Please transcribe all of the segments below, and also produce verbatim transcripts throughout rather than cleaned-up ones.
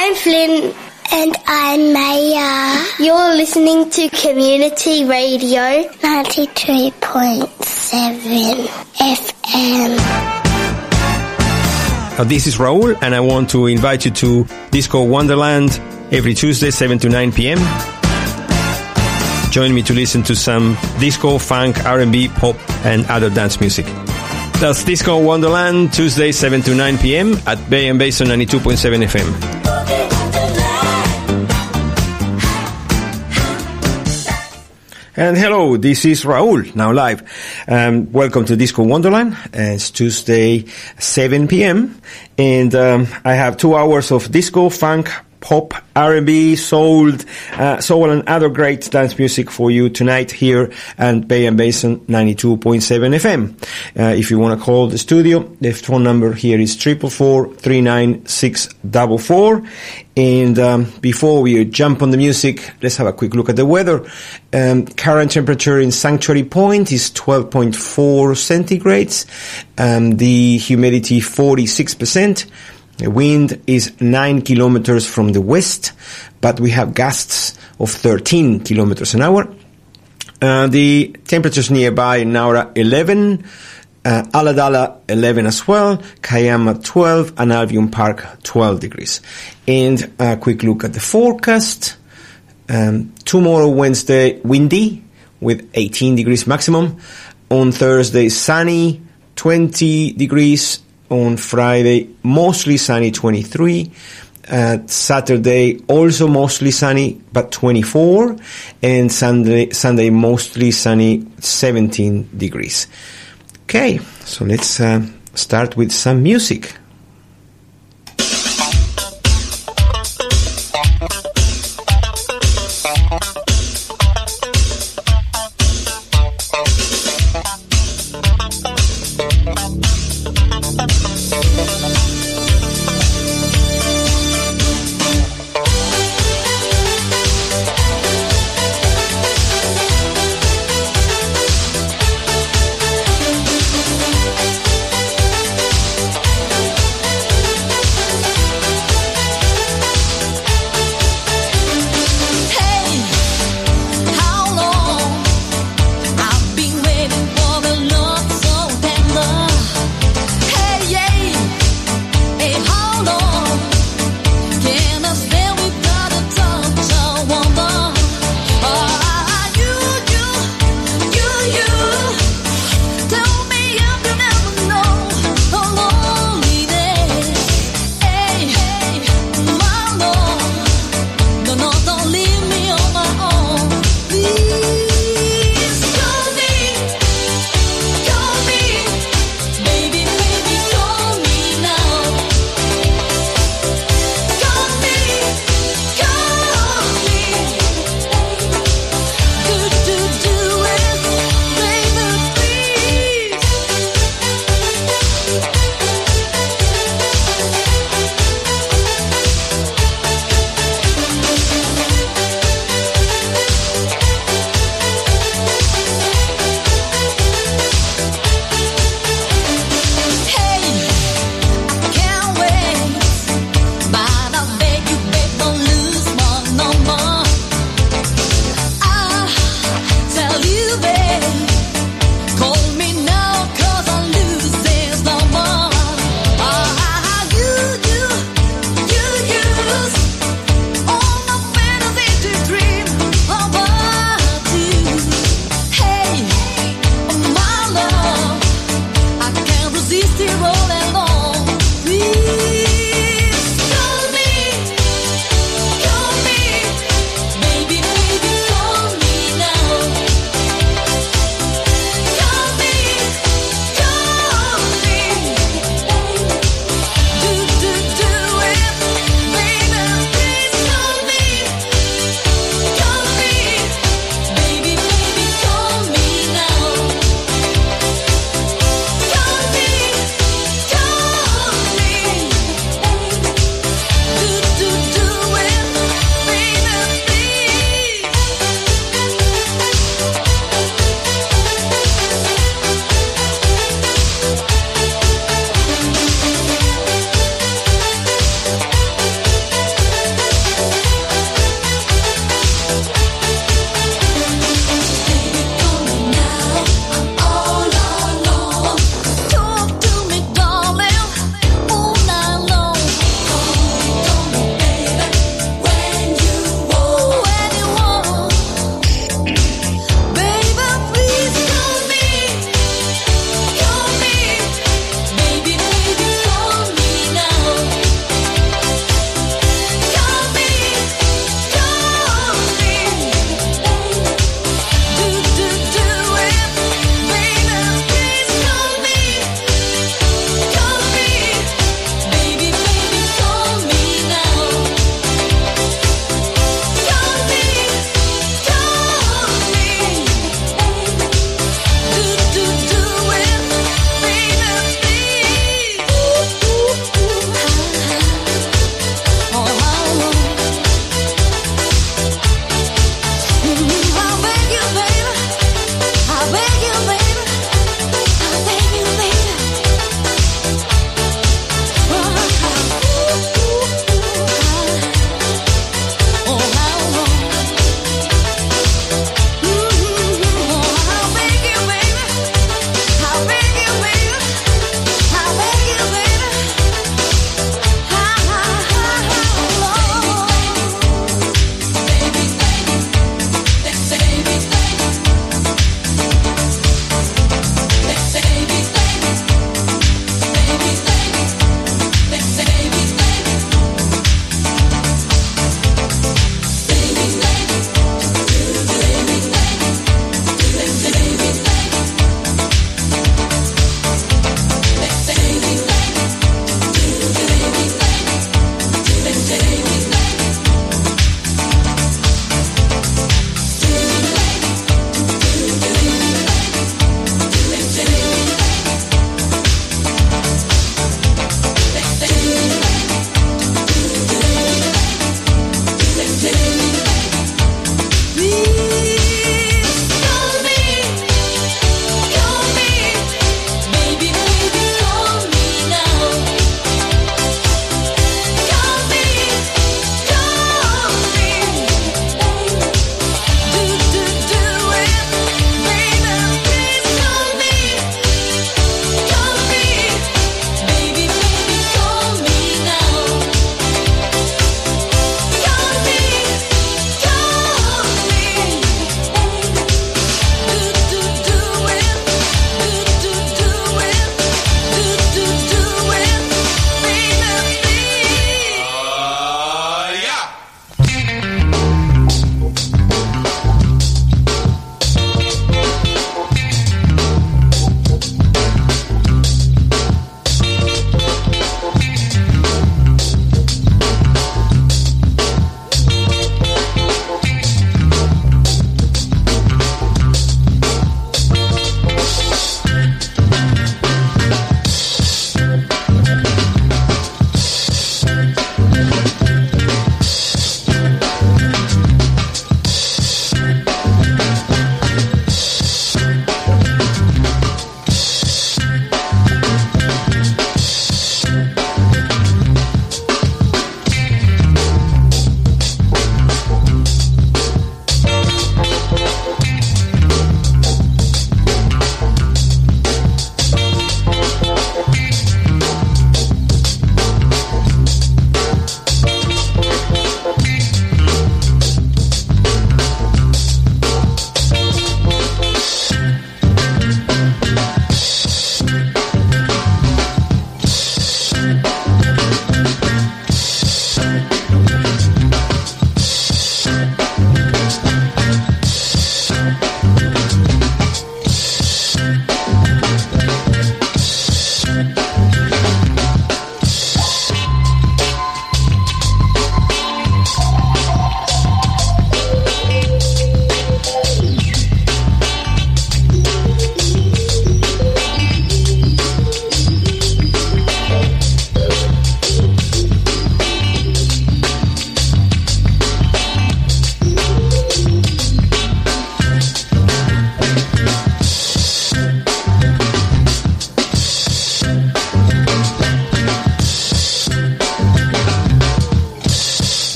I'm Flynn. And I'm Maya. You're listening to Community Radio ninety-two point seven F M. Uh, this is Raul, and I want to invite you to Disco Wonderland every Tuesday, seven to nine p.m. Join me to listen to some disco, funk, R and B, pop, and other dance music. That's Disco Wonderland, Tuesday, seven to nine p.m. at Bay and Basin ninety-two point seven F M. And hello, this is Raul, now live. Um, welcome to Disco Wonderland. It's Tuesday, seven p.m. And um, I have two hours of disco, funk, pop, R and B, soul, uh, soul and other great dance music for you tonight here at Bay and Basin ninety-two point seven F M. Uh, if you want to call the studio, the phone number here is four four four, three nine six four four. And um, before we jump on the music, let's have a quick look at the weather. Um, current temperature in Sanctuary Point is twelve point four centigrades. Um, the humidity forty-six percent. The wind is nine kilometers from the west, but we have gusts of thirteen kilometers an hour. Uh, the temperatures nearby: Naura eleven, uh, Aladala eleven as well, Kayama twelve, and Albion Park twelve degrees. And a quick look at the forecast. Um, tomorrow, Wednesday, windy with eighteen degrees maximum. On Thursday, sunny, twenty degrees. On Friday, mostly sunny, twenty-three. Uh, Saturday, also mostly sunny, but twenty-four. And Sunday, Sunday mostly sunny, seventeen degrees. Okay, so let's uh, start with some music.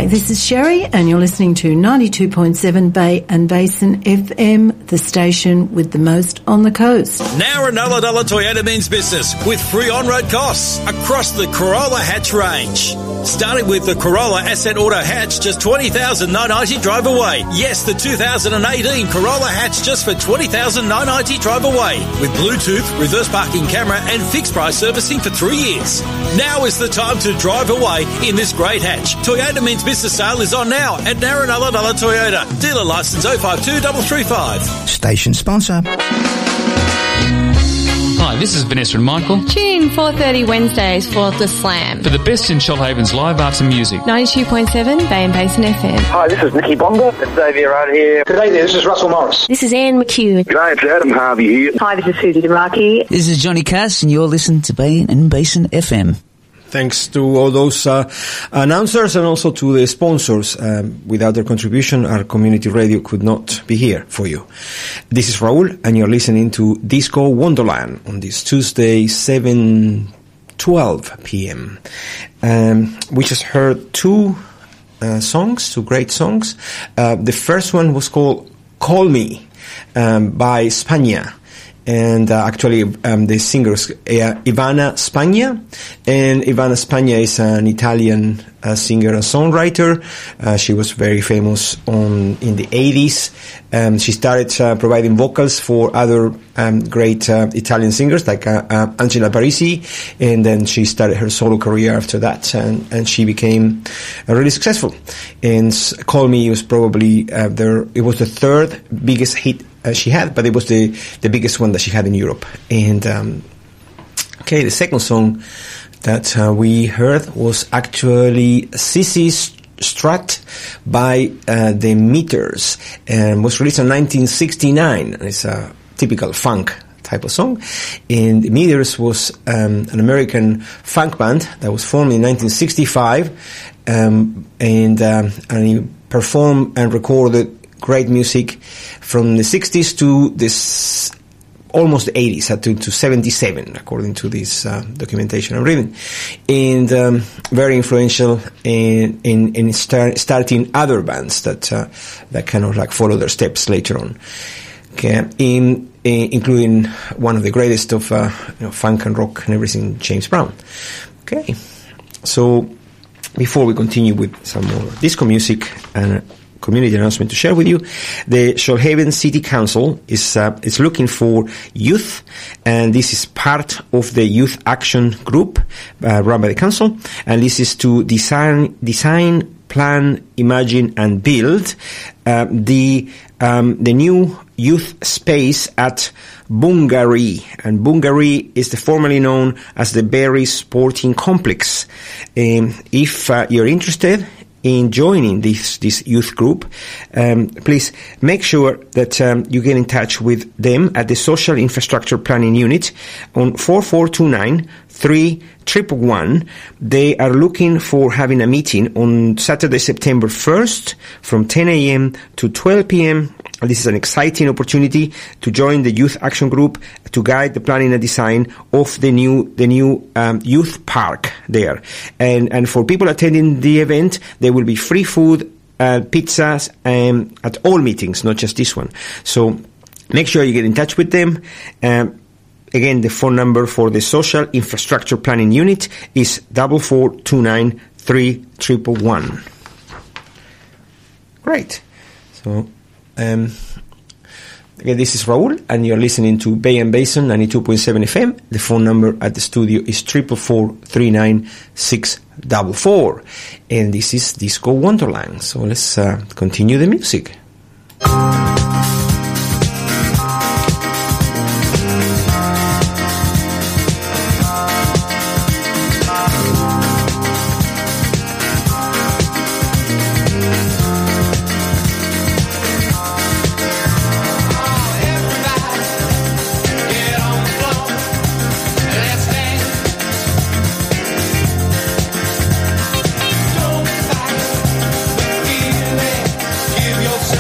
this is Sherry, and you're listening to ninety-two point seven Bay and Basin F M, the station with the most on the coast. Now another dollar Toyota means business with free on-road costs across the Corolla hatch range. Starting with the Corolla Ascent Auto Hatch, just twenty thousand nine hundred ninety drive away. Yes, the two thousand eighteen Corolla Hatch just for twenty thousand nine hundred ninety drive away. With Bluetooth, reverse parking camera and fixed price servicing for three years. Now is the time to drive away in this great hatch. Toyota means business sale is on now at Narranalla Dollar Toyota. Dealer license oh five two three three five. Station sponsor. Hi, this is Vanessa and Michael. Tune in four thirty Wednesdays for The Slam. For the best in Shoalhaven's live arts and music. ninety-two point seven Bay and Basin F M. Hi, this is Nicky Bonga. It's Xavier right here. G'day there, this is Russell Morris. This is Anne McHugh. G'day, it's Adam Harvey here. Hi, this is Susie Demarkey. This is Johnny Cass, and you're listening to Bay and Basin F M. Thanks to all those uh, announcers and also to the sponsors. Um, without their contribution, our community radio could not be here for you. This is Raul, and you're listening to Disco Wonderland on this Tuesday, seven twelve p.m. Um, we just heard two uh, songs, two great songs. Uh, the first one was called Call Me um, by Spagna. And uh, actually, um, the singer is uh, Ivana Spagna, and Ivana Spagna is an Italian uh, singer and songwriter. Uh, she was very famous on in the eighties. Um, she started uh, providing vocals for other um, great uh, Italian singers like uh, uh, Angela Parisi, and then she started her solo career after that, and, and she became uh, really successful. And Call Me was probably uh, their, it was the third biggest hit Uh, she had, but it was the, the biggest one that she had in Europe. And, um, okay, the second song that uh, we heard was actually Sissy Strut by uh, The Meters, and was released in nineteen sixty-nine. It's a typical funk type of song. And The Meters was um, an American funk band that was formed in nineteen sixty-five, um, and, um, and he performed and recorded great music from the sixties to this almost the eighties, to, to seventy-seven, according to this uh, documentation I'm reading, and um, very influential in in, in start, starting other bands that uh, that kind of like follow their steps later on. Okay, in, in including one of the greatest of uh, you know, funk and rock and everything, James Brown. Okay, so before we continue with some more disco music and community announcement to share with you, the Shoalhaven City Council is uh, is looking for youth, and this is part of the Youth Action Group uh, run by the council, and this is to design, design, plan, imagine, and build uh, the um, the new youth space at Bungaree, and Bungaree is the formerly known as the Berry Sporting Complex. Um, if uh, you're interested in joining this this youth group, um, please make sure that um, you get in touch with them at the Social Infrastructure Planning Unit on four four two nine, three one one one. They are looking for having a meeting on Saturday, September first from ten a.m. to twelve p.m. This is an exciting opportunity to join the Youth Action Group to guide the planning and design of the new the new um, youth park there. And and for people attending the event, there will be free food, uh, pizzas, um, at all meetings, not just this one. So make sure you get in touch with them. Um, again, the phone number for the Social Infrastructure Planning Unit is four four two nine, three one one one. Great. So. Um, again, this is Raul, and you're listening to Bay and Basin ninety-two point seven F M. The phone number at the studio is triple four three nine six four four, and this is Disco Wonderland. So let's uh, continue the music. Yourself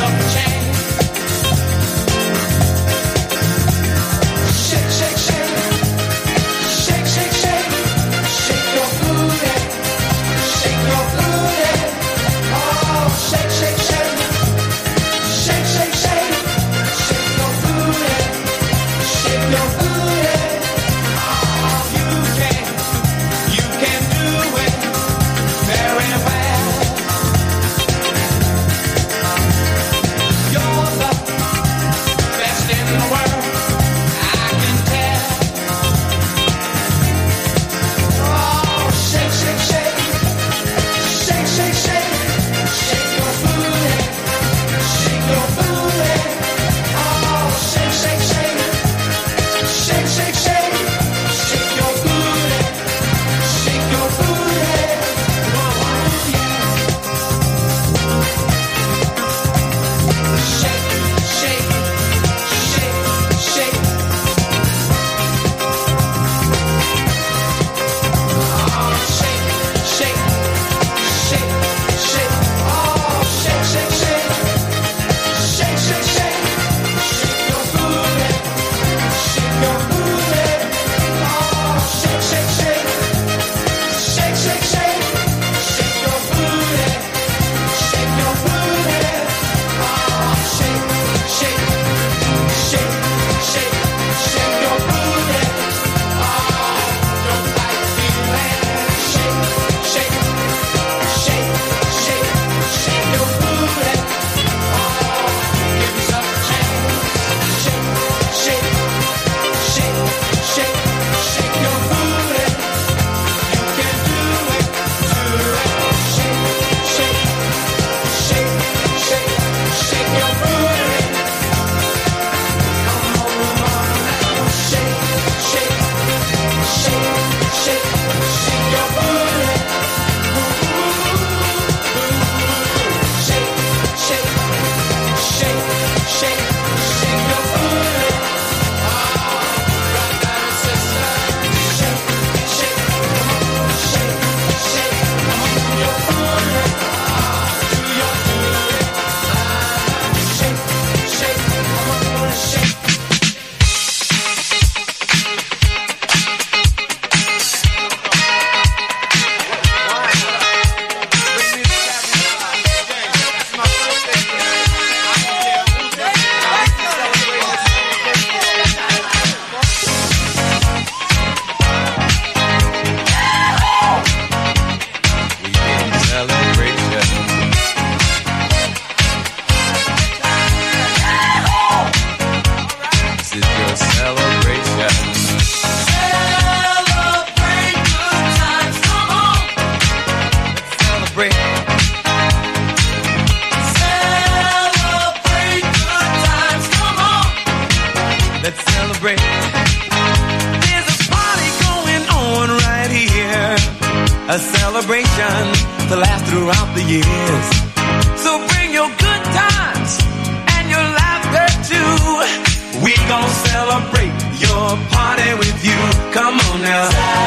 celebrate. There's a party going on right here, a celebration to last throughout the years. So bring your good times and your laughter too. We gon' celebrate your party with you. Come on now.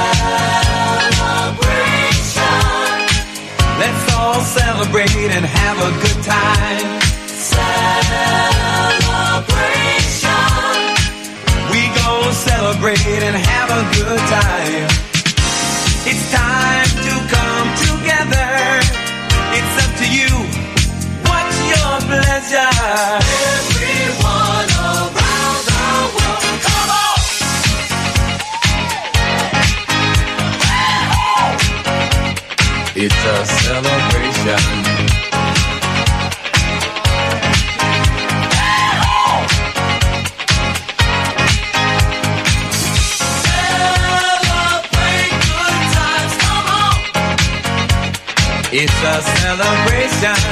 Celebration. Let's all celebrate and have a good time. Celebration. We gon' celebrate and have a good time. It's time to come together. It's up to you. What's your pleasure? Everyone around the world, come on! It's a celebration. Celebrate good times, come on! It's a celebration.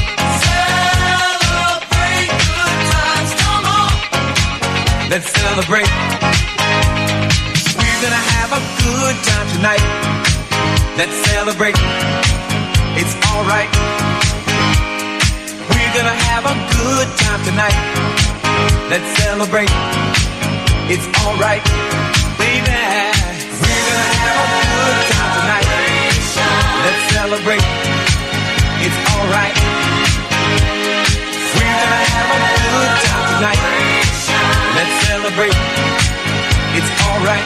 Celebrate good times, come on! Let's celebrate. We're gonna have a good time tonight. Let's celebrate. It's alright. We're gonna have a good time tonight. Let's celebrate. It's alright, baby. We're gonna have a good time tonight. Let's celebrate. It's alright. We're gonna have a good time tonight. Let's celebrate. It's alright.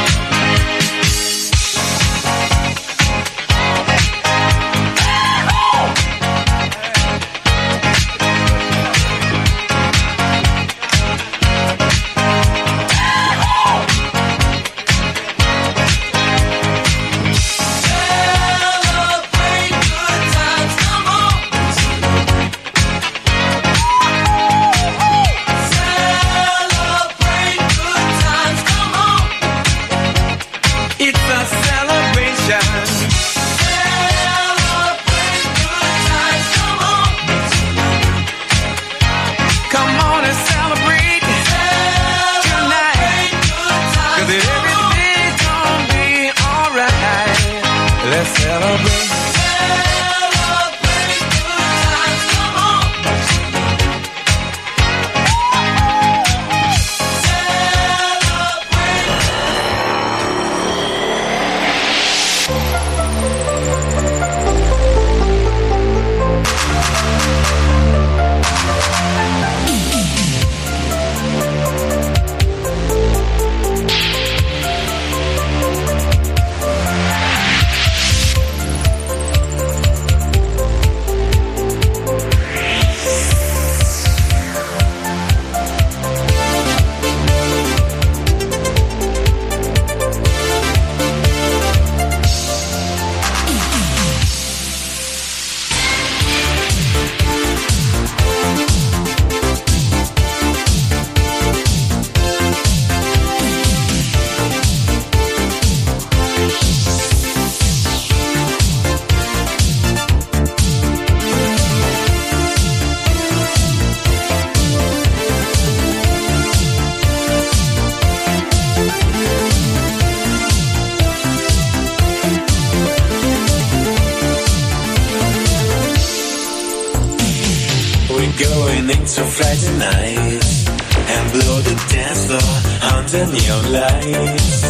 Into Friday night and blow the dance floor under neon lights.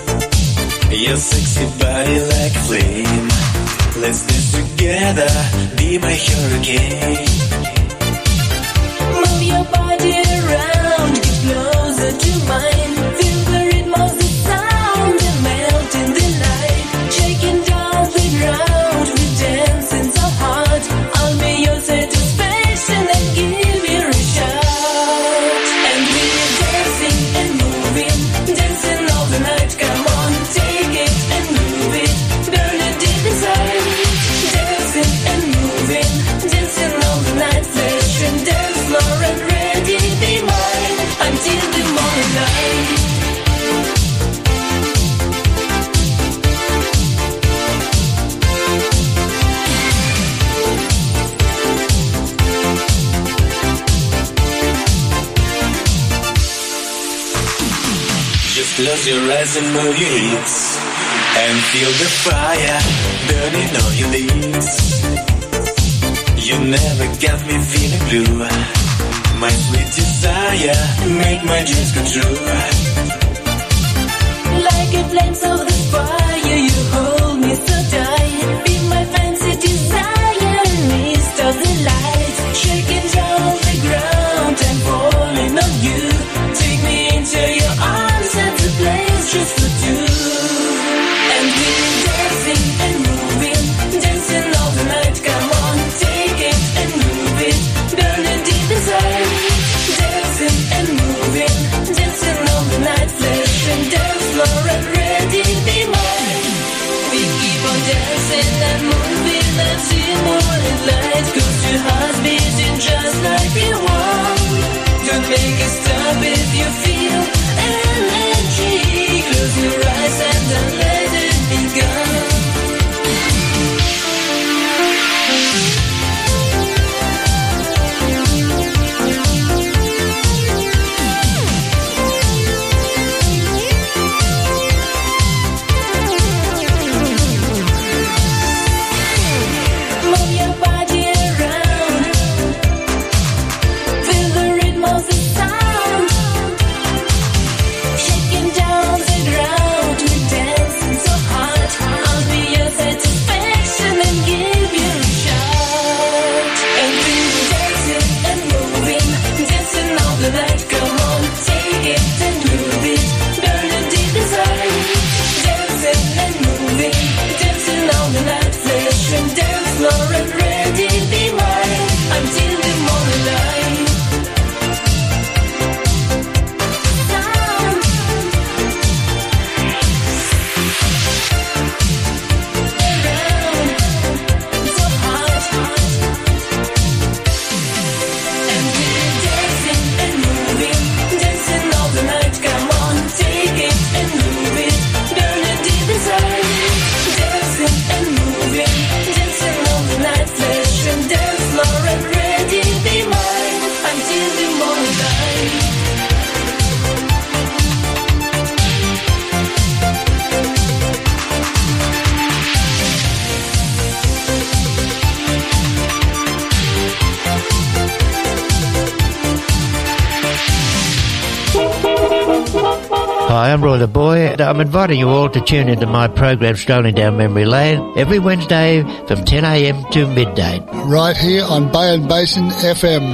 Your sexy body like a flame. Let's dance together, be my hurricane. Move your body around, get closer to mine. Feel the rhythm of the sound and melt in the night. Shaking down the ground, we dancing so hard. I'll be your satisfaction and give. Dancing all the night, fresh and dance floor and ready. Close your eyes and move your hips and feel the fire burning on your lips. You never got me feeling blue. My sweet desire make my dreams come true. Like a flames of the fire, you hold me so tight. Be my fancy desire, mist of the light. Shaking down the ground and falling on you. Take me into your arms, that's a place just for two. And we're dancing and moving, dancing all the night. Come on, take it and move it, burning deep inside. Dancing and moving, dancing all the night. Flesh and dance floor and ready, be mine. We keep on dancing and moving until morning light. Cause your heart's beating just like you want. Don't make it stop if you feel energy. Close your eyes and don't let it be gone. Move your body around. Feel the rhythm of the sound. Shaking down the ground. We're dancing so hard. I'll be your satisfaction and give you a shot. And we're dancing and moving, dancing all the night. Come on, take it and move it, burning deep inside. Dancing and moving, dancing all the night. Flesh and dance floor and ready, be mine until the morning light. Sound. Around, so hot. And we're dancing and moving, dancing all the night. Come on, take it and move it, burning deep inside. Dancing and moving, dancing all the night. Flesh and dance floor and ready, be mine until the morning light. Hi, I'm Roy the Boy, and I'm inviting you all to tune into my program Strolling Down Memory Lane every Wednesday from ten a m to midday. Right here on Bay and Basin F M.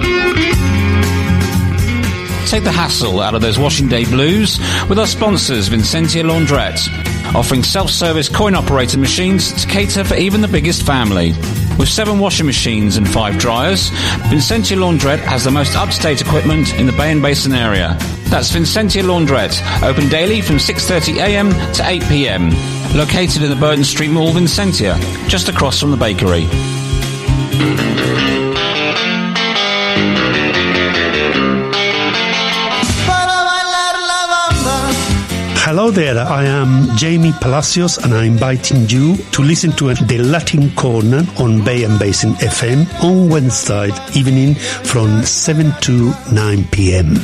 Take the hassle out of those washing day blues with our sponsors Vincentia Laundrette, offering self-service coin-operated machines to cater for even the biggest family. With seven washing machines and five dryers, Vincentia Laundrette has the most up-to-date equipment in the Bay and Basin area. That's Vincentia Laundrette, open daily from six thirty a m to eight p m. Located in the Burton Street Mall, Vincentia, just across from the bakery. Hello there, I am Jamie Palacios and I'm inviting you to listen to the Latin Corner on Bay and Basin F M on Wednesday evening from seven to nine p m.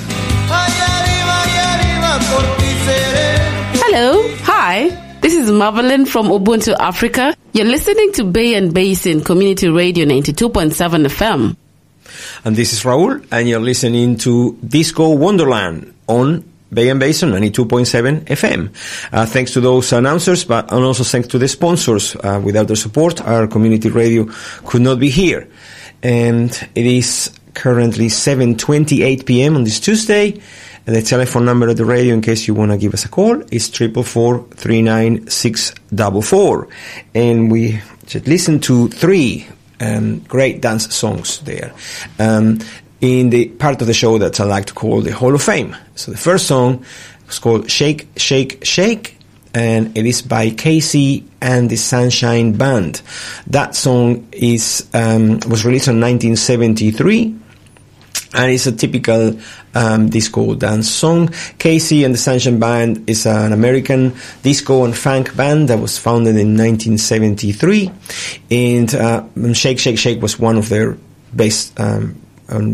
Hello, hi, this is Marvelyn from Ubuntu Africa. You're listening to Bay and Basin Community Radio ninety-two point seven F M. And this is Raul, and you're listening to Disco Wonderland on Bay and Basin ninety-two point seven F M. Uh, thanks to those announcers, but and also thanks to the sponsors. Uh, without their support, our community radio could not be here. And it is currently seven twenty-eight p m on this Tuesday. And the telephone number of the radio, in case you want to give us a call, is triple four three nine six double four. And we just listened to three um, great dance songs there. Um, in the part of the show that I like to call the Hall of Fame. So the first song was called Shake, Shake, Shake, and it is by Casey and the Sunshine Band. That song is um, was released in nineteen seventy-three, and it's a typical um, disco dance song. Casey and the Sunshine Band is an American disco and funk band that was founded in nineteen seventy-three, and uh, Shake, Shake, Shake was one of their best um, um,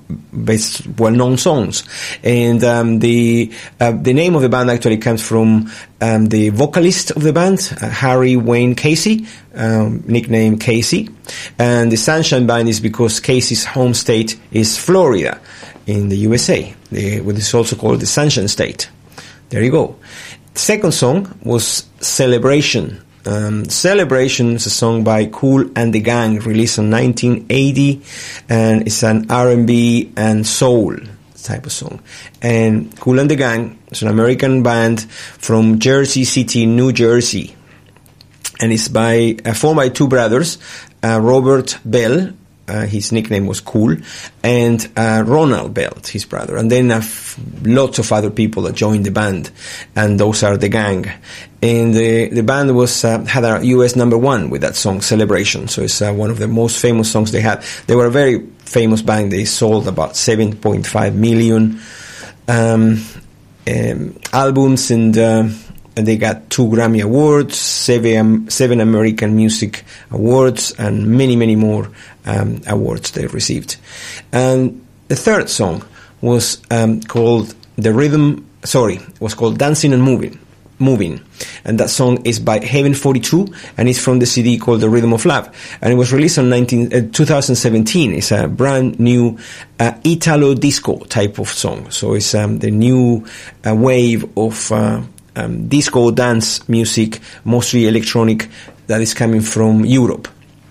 best well-known songs. And um, the uh, the name of the band actually comes from um, the vocalist of the band, uh, Harry Wayne Casey, um, nicknamed Casey. And the Sunshine Band is because Casey's home state is Florida in the U S A, the, what is also called the Sunshine State. There you go. The second song was Celebration. Um, Celebration is a song by Kool and the Gang, released in nineteen eighty, and it's an R and B and soul type of song. And Kool and the Gang is an American band from Jersey City, New Jersey, and it's by uh, formed by two brothers, uh, Robert Bell. Uh, his nickname was Kool, and uh, Ronald Bell, his brother, and then uh, f- lots of other people that joined the band, and those are the Gang. And the the band was uh, had a U S number one with that song Celebration, so it's uh, one of the most famous songs they had. They were a very famous band. They sold about seven point five million um, um, albums, and uh, and they got two Grammy Awards, seven, seven American Music Awards, and many, many more um, awards they received. And the third song was um, called The Rhythm, sorry, was called Dancing and Moving. Moving, and that song is by Heaven forty-two, and it's from the C D called The Rhythm of Love, and it was released in nineteen, uh, twenty seventeen. It's a brand new uh, Italo disco type of song, so it's um, the new uh, wave of uh, um, disco dance music, mostly electronic, that is coming from Europe.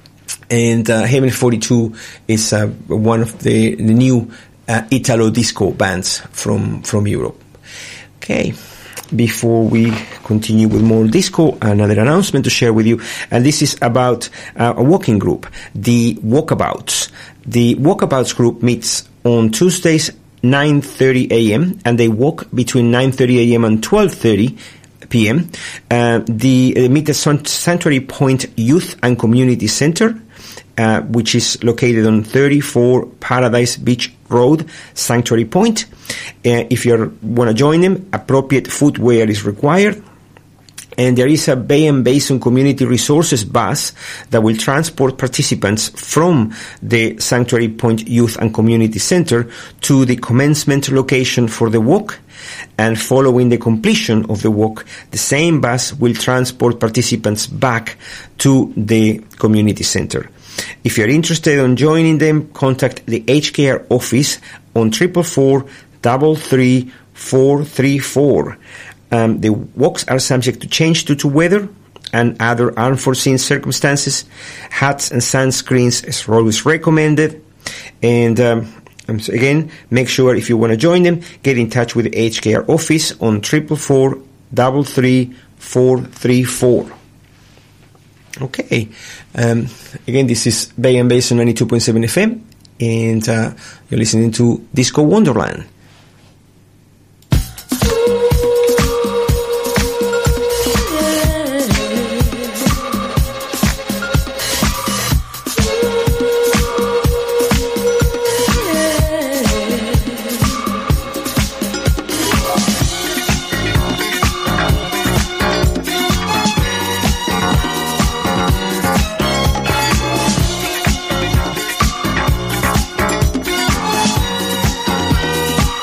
And uh, Heaven forty-two is uh, one of the, the new uh, Italo disco bands from from Europe. Okay. Before we continue with more disco, another announcement to share with you, and this is about uh, a walking group, the Walkabouts. The Walkabouts group meets on Tuesdays, nine thirty a.m., and they walk between nine thirty a.m. and twelve thirty p.m. Uh, the uh, meet at Sanctuary Point Youth and Community Center, uh, which is located on thirty-four Paradise Beach Road, Sanctuary Point. Uh, if you want to join them, appropriate footwear is required. And there is a Bay and Basin Community Resources bus that will transport participants from the Sanctuary Point Youth and Community Center to the commencement location for the walk. And following the completion of the walk, the same bus will transport participants back to the community center. If you're interested in joining them, contact the H K R office on triple four double three four three four. Um, the walks are subject to change due to weather and other unforeseen circumstances. Hats and sunscreens is always recommended. And um, again, make sure if you want to join them, get in touch with the H K R office on triple four double three four three four. Okay. Um, again, this is Bay and Basin ninety-two point seven F M, and uh, you're listening to Disco Wonderland. Thank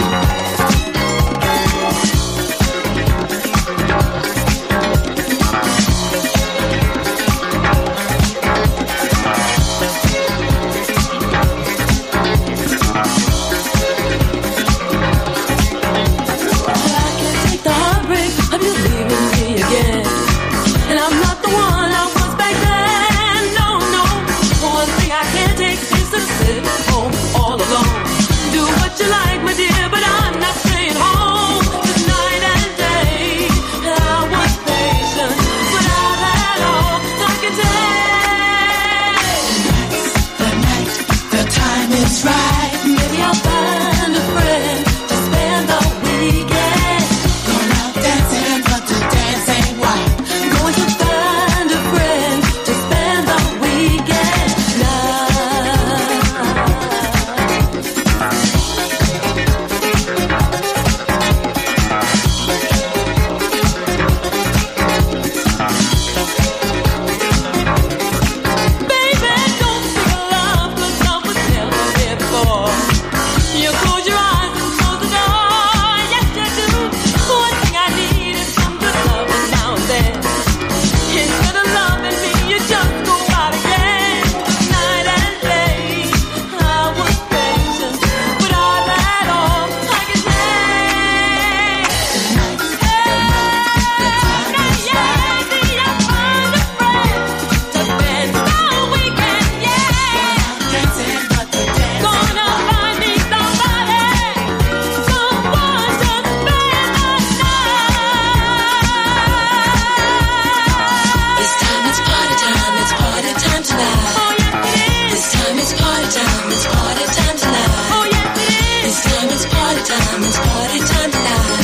time, it's party time live.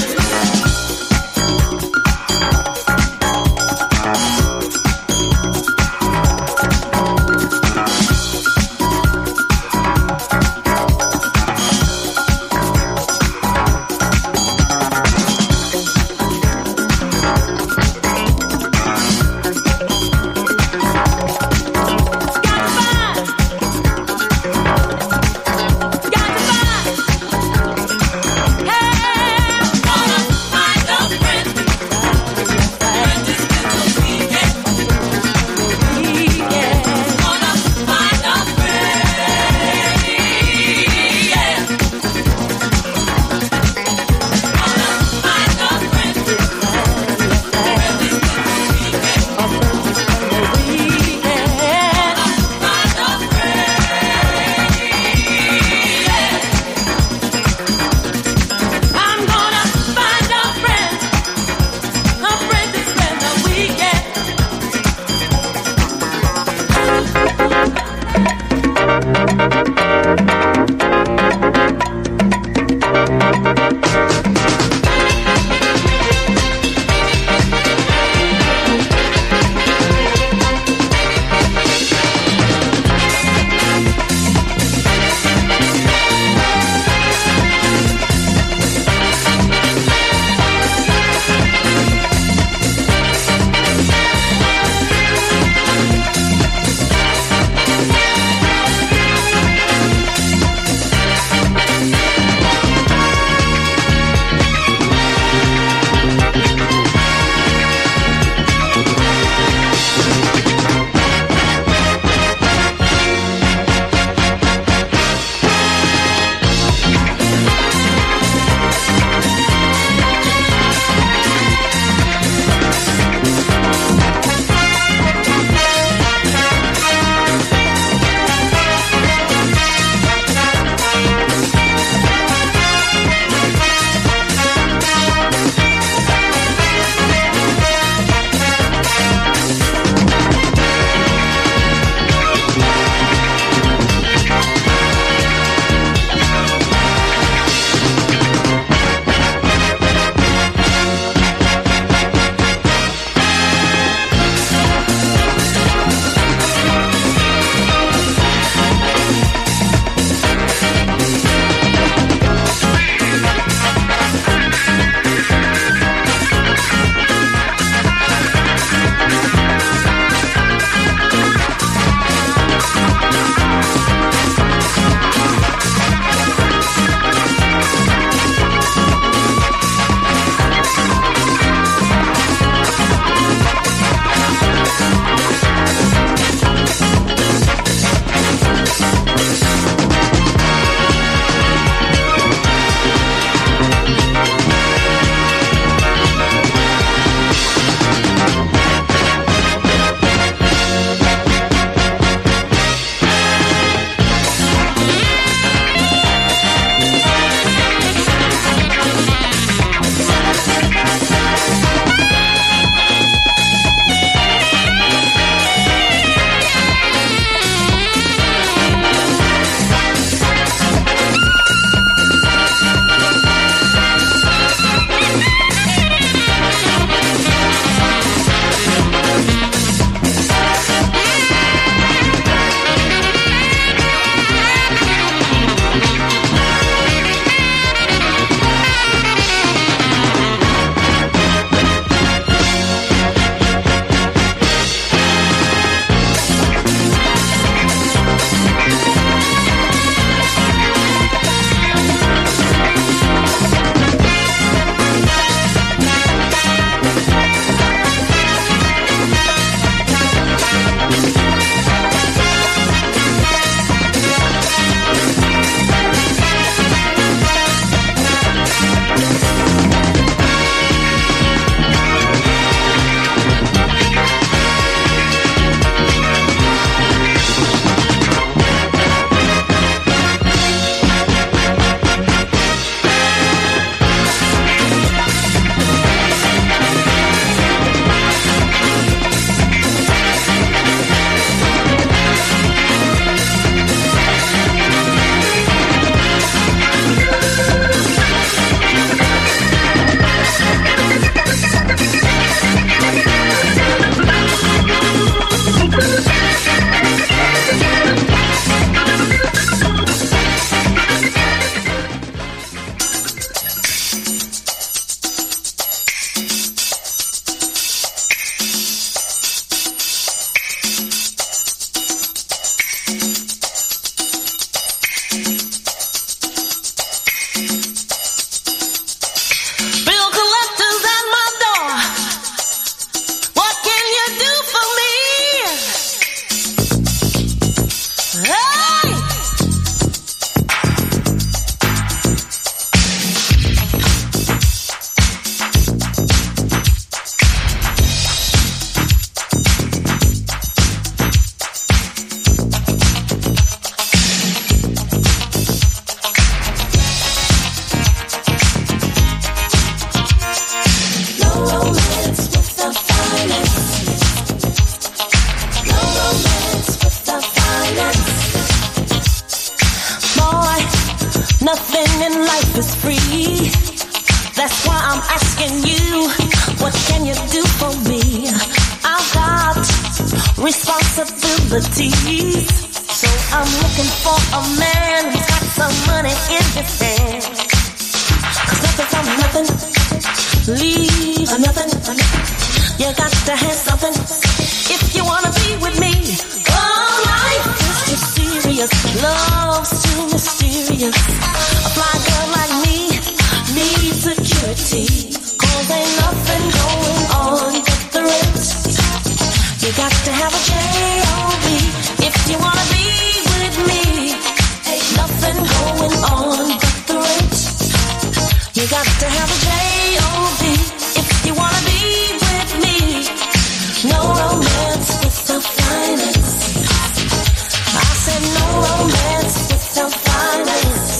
That's why I'm asking you, what can you do for me? I've got responsibilities, so I'm looking for a man who's got some money in his hand. Cause nothing from nothing leaves nothing. You got to have something if you wanna be with me. Oh, life is too serious, love's too mysterious. A fly girl like me needs security, cause ain't nothing going on but the rent. You got to have a J O B if you wanna be with me. Ain't nothing going on but the rent. You got to have a J O B if you wanna be with me. No romance without finance. I said no romance without finance.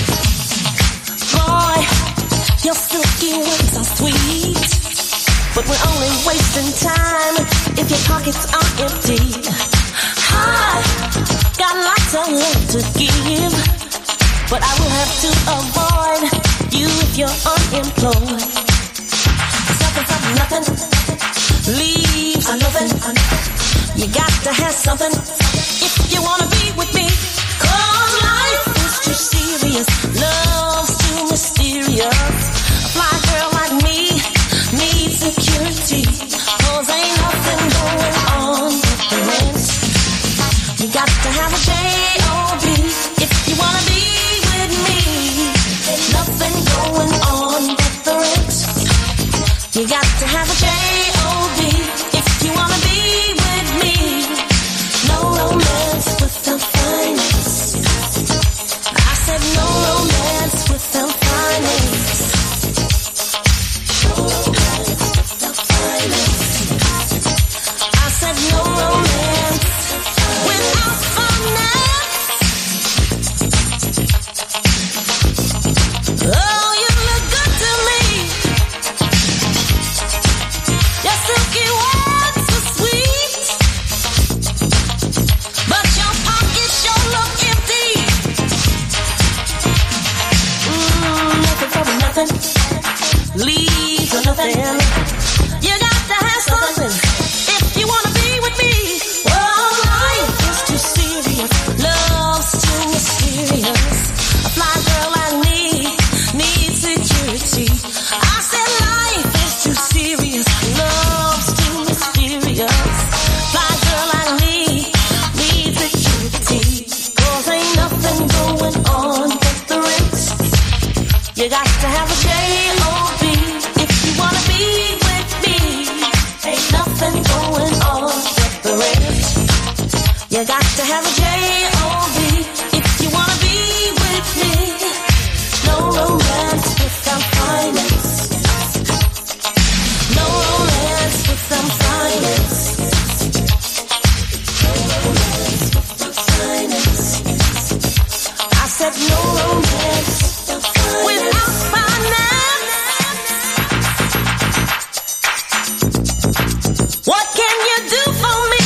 Boy, your silky words are sweet, but we're only wasting time if your pockets are empty. I got lots of love to give, but I will have to avoid you if you're unemployed. Something from nothing leaves nothing. You got to have something if you wanna be with me. Cause life is too serious, love's too mysterious. A fly girl like me needs security, cause ain't nothing going on but the rent. You got to have a J O B if you wanna be with me. Ain't nothing going on but the rent. You got to have a J O B if you wanna be with me. No romance without finance. I said no romance without finance. No romance without finance. I said no romance without finance. Oh, you look good to me. Your silky words are sweet, but your pockets sure look empty. Mm, nothing from nothing leaves nothing. You got to have something if you wanna be with me. Oh, life is too serious, love's too mysterious. A fly girl like me needs security. I said life is too serious, love's too mysterious. Fly girl like me needs security, cause ain't nothing going on but the rent. You got to have a J O B if you wanna be with me. Ain't nothing going on but the rent. You got to have a J O B if you wanna be with me. No romance without finance. No romance without finance. No romance without finance. I said no romance without finance. What can you do for me?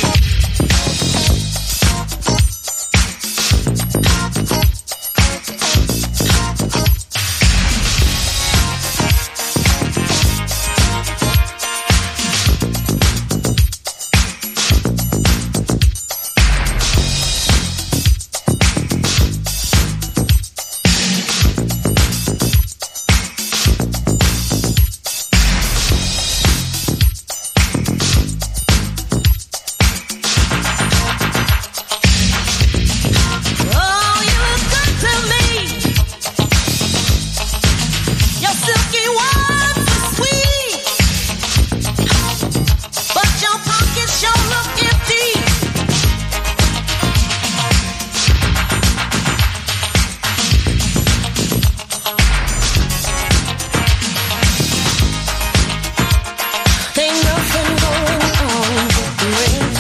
Oh, you look good to me. Your silky words are sweet, but your pockets sure look empty. Ain't nothing going on but the rent.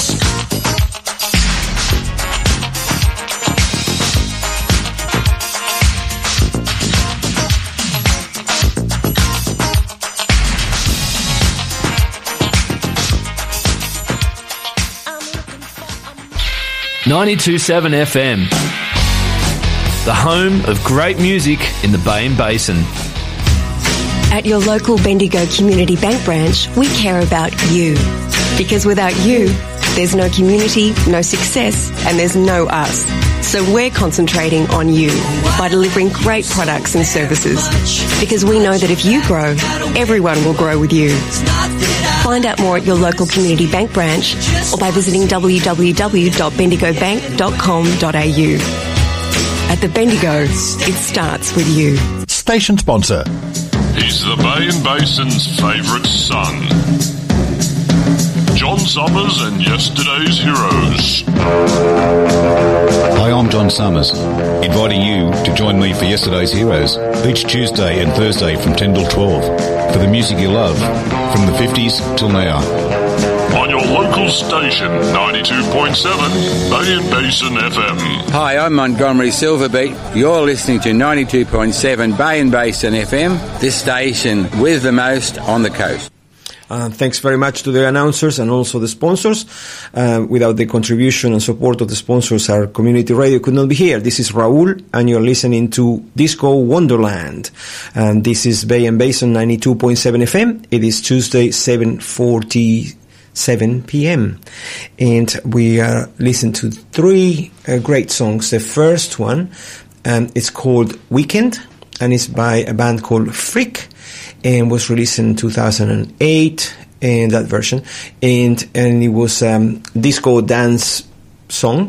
ninety-two point seven F M, the home of great music in the Bay and Basin. At your local Bendigo Community Bank branch, we care about you. Because without you, there's no community, no success, and there's no us. So we're concentrating on you by delivering great products and services. Because we know that if you grow, everyone will grow with you. Find out more at your local community bank branch or by visiting w w w dot bendigo bank dot com dot a u. At the Bendigo, it starts with you. Station sponsor. He's the Bay and Basin's favourite son. John Summers and Yesterday's Heroes. Hi, I'm John Summers, inviting you to join me for Yesterday's Heroes each Tuesday and Thursday from ten till twelve for the music you love from the fifties till now. On your local station, ninety-two point seven Bay and Basin F M. Hi, I'm Montgomery Silverbeat. You're listening to ninety-two point seven Bay and Basin F M, this station with the most on the coast. Uh, thanks very much to the announcers and also the sponsors. Uh, without the contribution and support of the sponsors, our community radio could not be here. This is Raul, and you're listening to Disco Wonderland. And this is Bay and Basin ninety-two point seven F M. It is Tuesday, seven forty-seven p.m. And we are listening to three uh, great songs. The first one um, is called Weekend, and it's by a band called Freak, and was released in two thousand eight in that version, and and it was um disco dance song.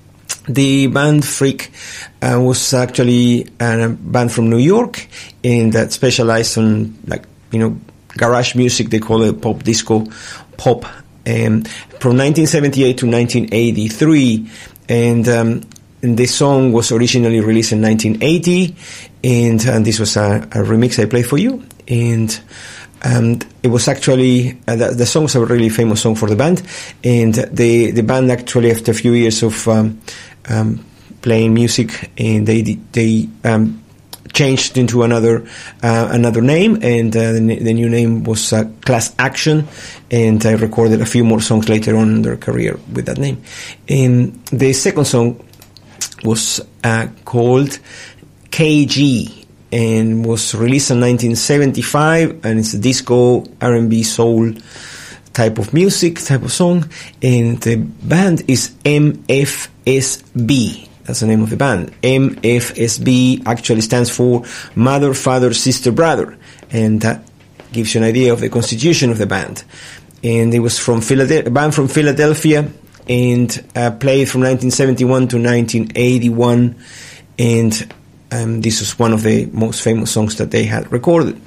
The band Freak uh, was actually a band from New York, and that specialized on, like, you know, garage music. They call it pop disco pop, um, from nineteen seventy-eight to nineteen eighty-three, and um And this song was originally released in nineteen eighty, and, and this was a, a remix I played for you. And um, it was actually, uh, the, the song was a really famous song for the band. And the, the band actually, after a few years of um, um, playing music, and they they um, changed into another uh, another name, and uh, the, the new name was uh, Class Action. And I recorded a few more songs later on in their career with that name. And the second song was uh, called K G, and was released in nineteen seventy-five, and it's a disco, R and B, soul type of music, type of song, and the band is M F S B. That's the name of the band. M F S B actually stands for Mother, Father, Sister, Brother, and that gives you an idea of the constitution of the band. And it was from Philadelphia, a band from Philadelphia, and uh, played from nineteen seventy-one to nineteen eighty-one, and um, this was one of the most famous songs that they had recorded.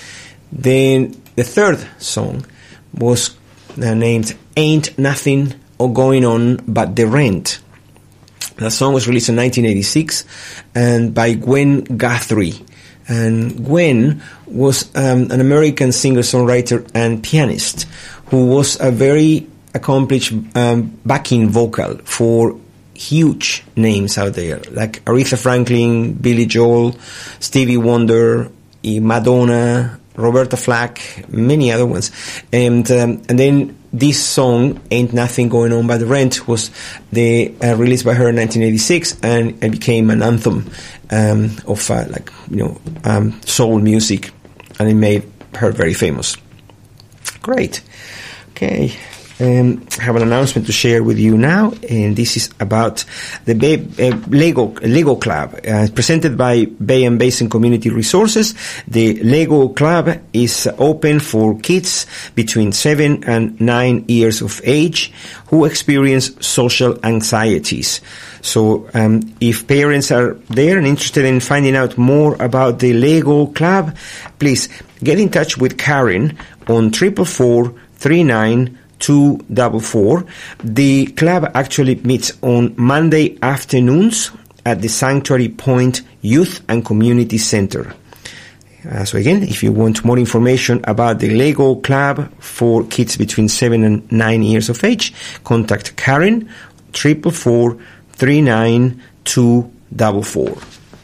Then the third song was uh, named Ain't Nothing Going On But the Rent. That song was released in nineteen eighty-six, and by Gwen Guthrie. And Gwen was um, an American singer-songwriter and pianist who was a very accomplished um, backing vocal for huge names out there, like Aretha Franklin, Billy Joel, Stevie Wonder, Madonna, Roberta Flack, many other ones. And um, and then this song, Ain't Nothing Going On But the Rent, was the uh, released by her in nineteen eighty-six, and it became an anthem um, of uh, like you know um, soul music, and it made her very famous. Great. Okay. Um, I have an announcement to share with you now, and this is about the Bay, uh, Lego Lego Club, uh, presented by Bay and Basin Community Resources. The Lego Club is open for kids between seven and nine years of age who experience social anxieties. So, um, if parents are there and interested in finding out more about the Lego Club, please get in touch with Karen on triple four three nine. two four four. The club actually meets on Monday afternoons at the Sanctuary Point Youth and Community Center. Uh, so again, if you want more information about the Lego Club for kids between seven and nine years of age, contact Karen, triple four three nine two four four.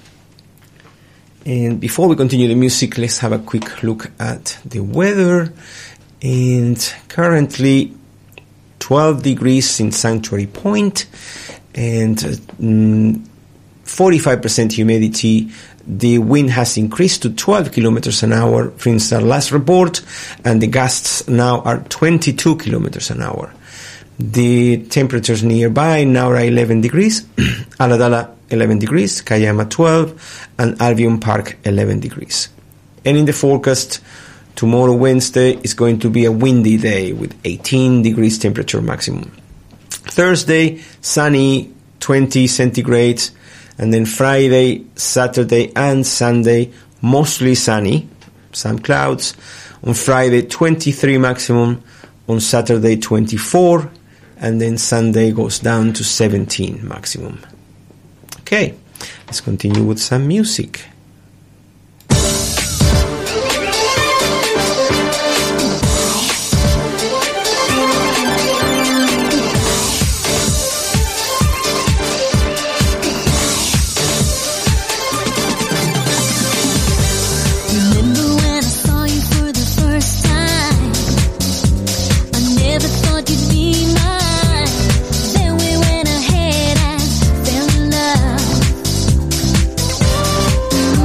And before we continue the music, let's have a quick look at the weather. And currently twelve degrees in Sanctuary Point, and mm, forty-five percent humidity the wind has increased to twelve kilometers an hour since our last report, and the gusts now are twenty-two kilometers an hour. The temperatures nearby now are eleven degrees, Aladala eleven degrees, Kayama twelve, and Albion Park eleven degrees. And in the forecast, tomorrow Wednesday is going to be a windy day with eighteen degrees temperature maximum. Thursday, sunny, twenty centigrade, and then Friday, Saturday, and Sunday, mostly sunny, some clouds. On Friday, twenty-three maximum, on Saturday, twenty-four, and then Sunday goes down to seventeen maximum. Okay, let's continue with some music. Then we went ahead and fell in love.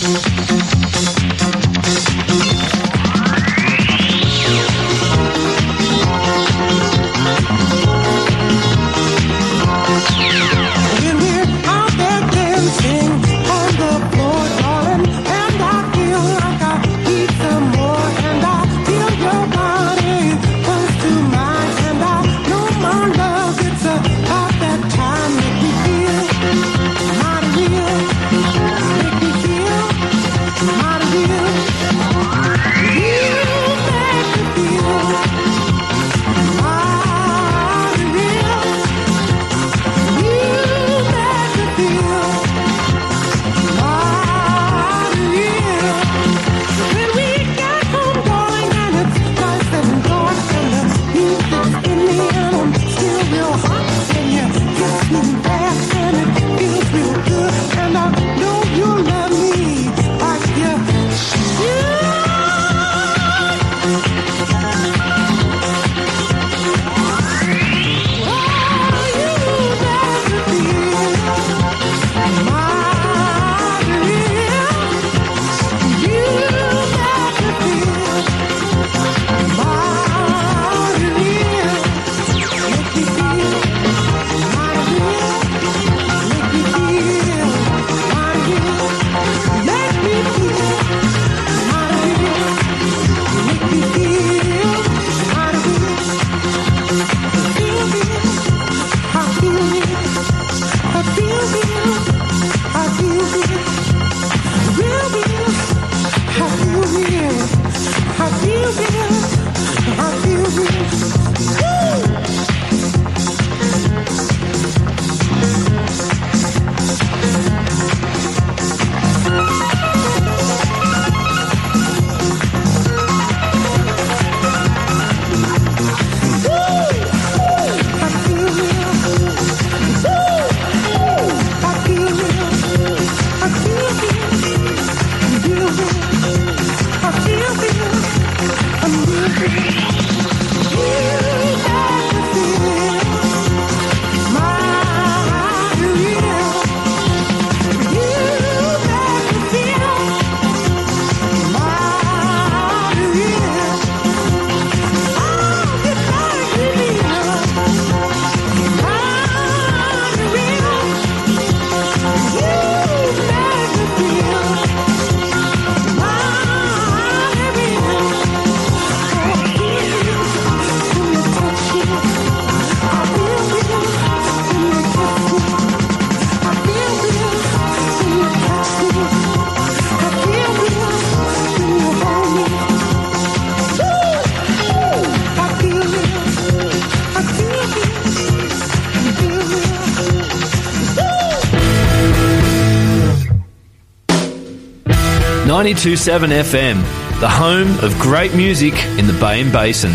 ninety-two point seven F M, the home of great music in the Bay and Basin.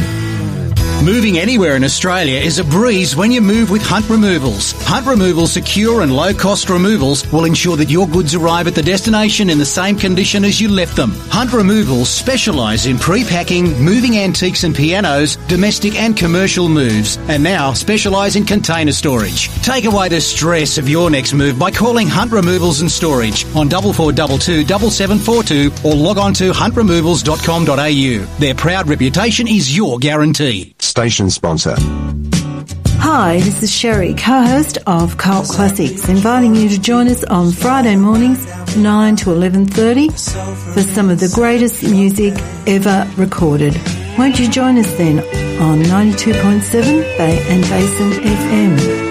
Moving anywhere in Australia is a breeze when you move with Hunt Removals. Hunt Removals' secure and low-cost removals will ensure that your goods arrive at the destination in the same condition as you left them. Hunt Removals specialise in pre-packing, moving antiques and pianos, domestic and commercial moves, and now specialise in container storage. Take away the stress of your next move by calling Hunt Removals and Storage on double four two two, seven seven four two or log on to hunt removals dot com dot a u. Their proud reputation is your guarantee. Station sponsor. Hi, this is Sherry, co-host of Cult Classics, inviting you to join us on Friday mornings, nine to eleven thirty, for some of the greatest music ever recorded. Won't you join us then on ninety-two point seven Bay and Basin F M?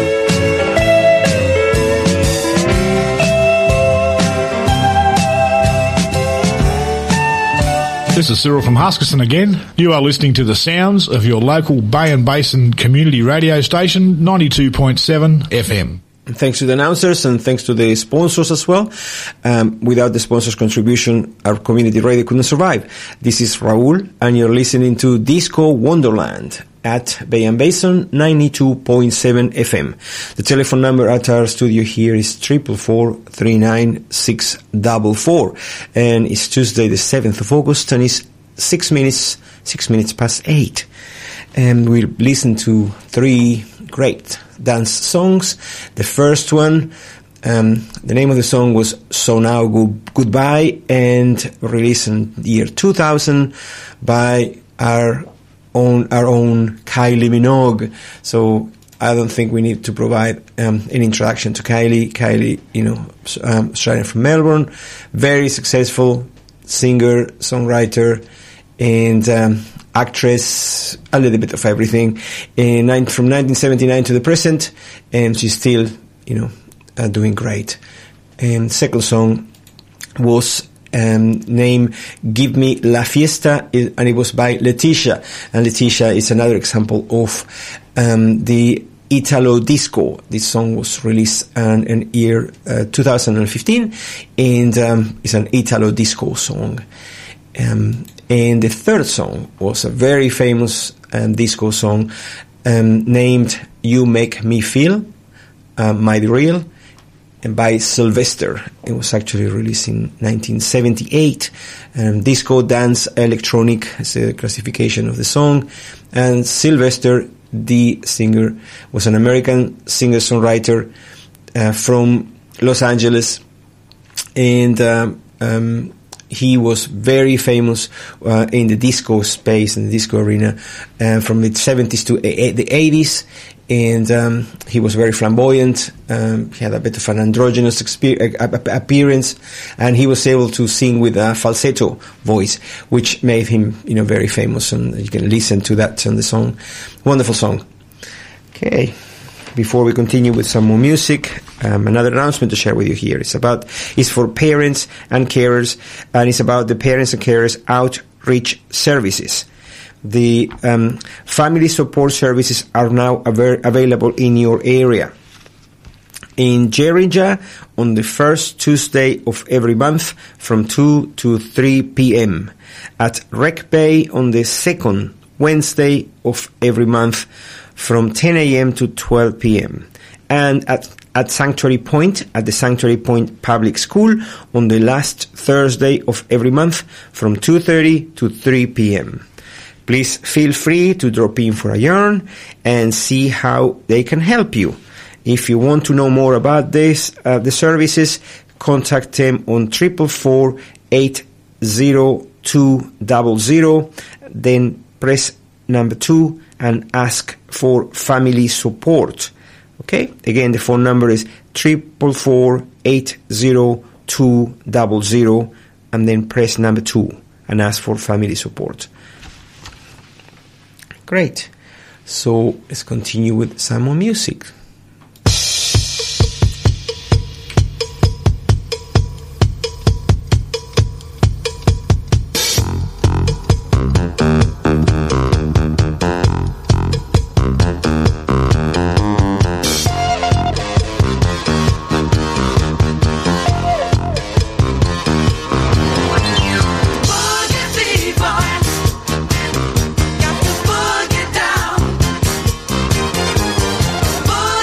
This is Cyril from Huskisson again. You are listening to the sounds of your local Bay and Basin community radio station, ninety-two point seven F M. Thanks to the announcers and thanks to the sponsors as well. Um, without the sponsors' contribution, our community radio couldn't survive. This is Raul, and you're listening to Disco Wonderland at Bay and Basin, ninety-two point seven F M. The telephone number at our studio here is triple four three nine six double four, and it's Tuesday the seventh of August, and it's six minutes six minutes past eight. And we listen to three great dance songs. The first one Um, the name of the song was So Now Go- Goodbye, and released in the year two thousand by our own our own Kylie Minogue. So I don't think we need to provide um, an introduction to Kylie. Kylie, you know, um, Australian from Melbourne, very successful singer, songwriter, and um, actress, a little bit of everything. In, from nineteen seventy-nine to the present, and she's still, you know, uh, doing great. And second song was um, named Give Me La Fiesta, and it was by Letitia. And Letitia is another example of um, the Italo disco. This song was released in, in year uh, two thousand fifteen, and um, it's an Italo disco song. Um, and the third song was a very famous um, disco song um, named You Make Me Feel, uh, Mighty Real, and by Sylvester. It was actually released in nineteen seventy-eight. Um, disco, dance, electronic is the classification of the song. And Sylvester, the singer, was an American singer-songwriter uh, from Los Angeles, and um, um, he was very famous uh, in the disco space, in the disco arena, uh, from the seventies to a- the eighties, and um, he was very flamboyant. Um, he had a bit of an androgynous exper- appearance, and he was able to sing with a falsetto voice, which made him, you know, very famous. And you can listen to that on the song. Wonderful song. Okay. Before we continue with some more music, um, another announcement to share with you here. It's about, it's for parents and carers, and it's about the Parents and Carers Outreach Services. The um, family support services are now av- available in your area. In Jerrinja, on the first Tuesday of every month from two to three p.m. At Wreck Bay on the second Wednesday of every month from ten a.m. to twelve p.m. And at, at Sanctuary Point, at the Sanctuary Point Public School, on the last Thursday of every month from two thirty to three p.m. Please feel free to drop in for a yarn and see how they can help you. If you want to know more about this, uh, the services, contact them on triple four eight zero two zero zero, then press number two and ask for family support. Okay? Again, the phone number is triple four eight zero two zero zero, and then press number two and ask for family support. Great. So let's continue with some more music. Boy,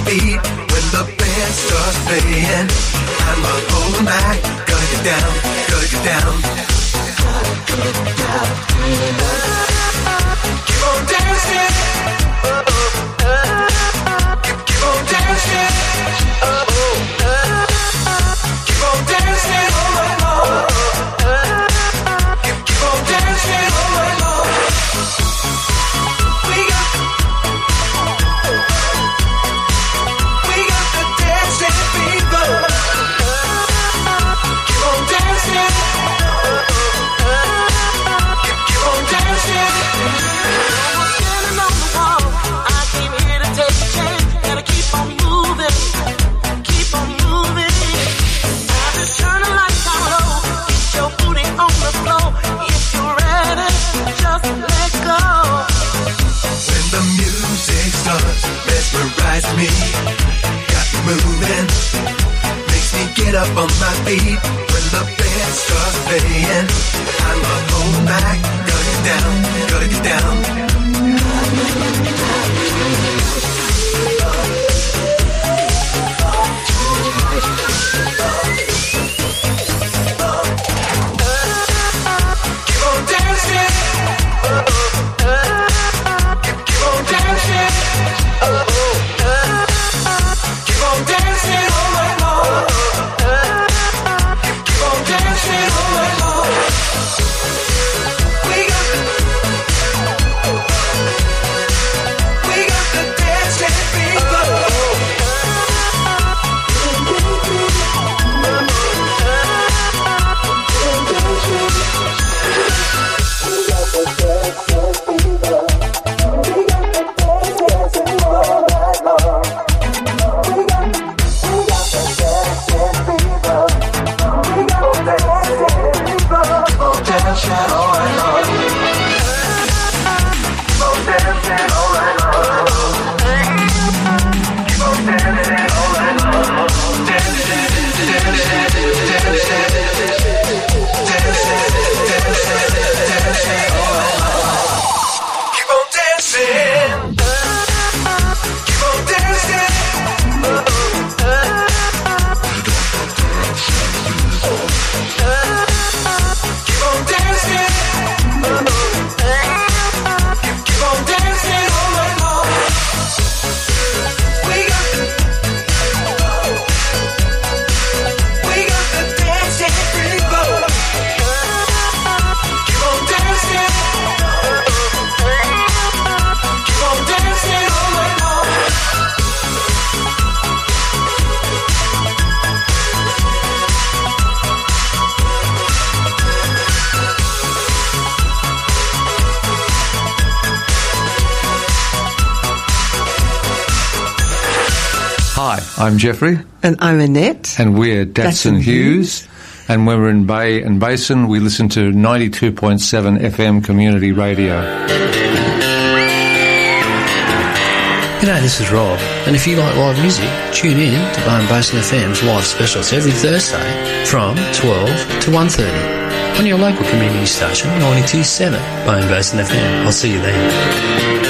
feet when the band starts playing. I'm not holding back, gotta get down, gotta get down. Keep on dancing. Keep, keep on dancing. Keep on dancing all night long. Keep, keep on dancing all night long. We got, we got the dancing fever. Keep on dancing. Keep, keep on dancing. Standing on the wall, I came here to take a chance. Gotta keep on moving, keep on moving. I just turn the lights on low, get your booty on the floor. If you're ready, just let go. When the music starts, mesmerize me, got me moving, makes me get up on my feet. When the band starts playing, I'm not holding back, gotta get down, gotta get down. Keep on dancing. Keep, keep on dancing. Keep on dancing all night long. Keep, keep on dancing all night long. We got the, we got the dancing fever. Keep on dancing. Keep on dancing. Keep on dancing. Keep, keep on dancing all night long. We got the, we got the dancing fever. Keep on dancing. Keep on dancing all night long. Hi, I'm Jeffrey. And I'm Annette. And we're Datsun Hughes. And when we're in Bay and Basin, we listen to ninety-two point seven F M Community Radio. G'day, this is Rob. And if you like live music, tune in to Bay and Basin F M's live specials every Thursday from twelve to one thirty on your local community station, ninety-two point seven Bay and Basin F M. I'll see you then.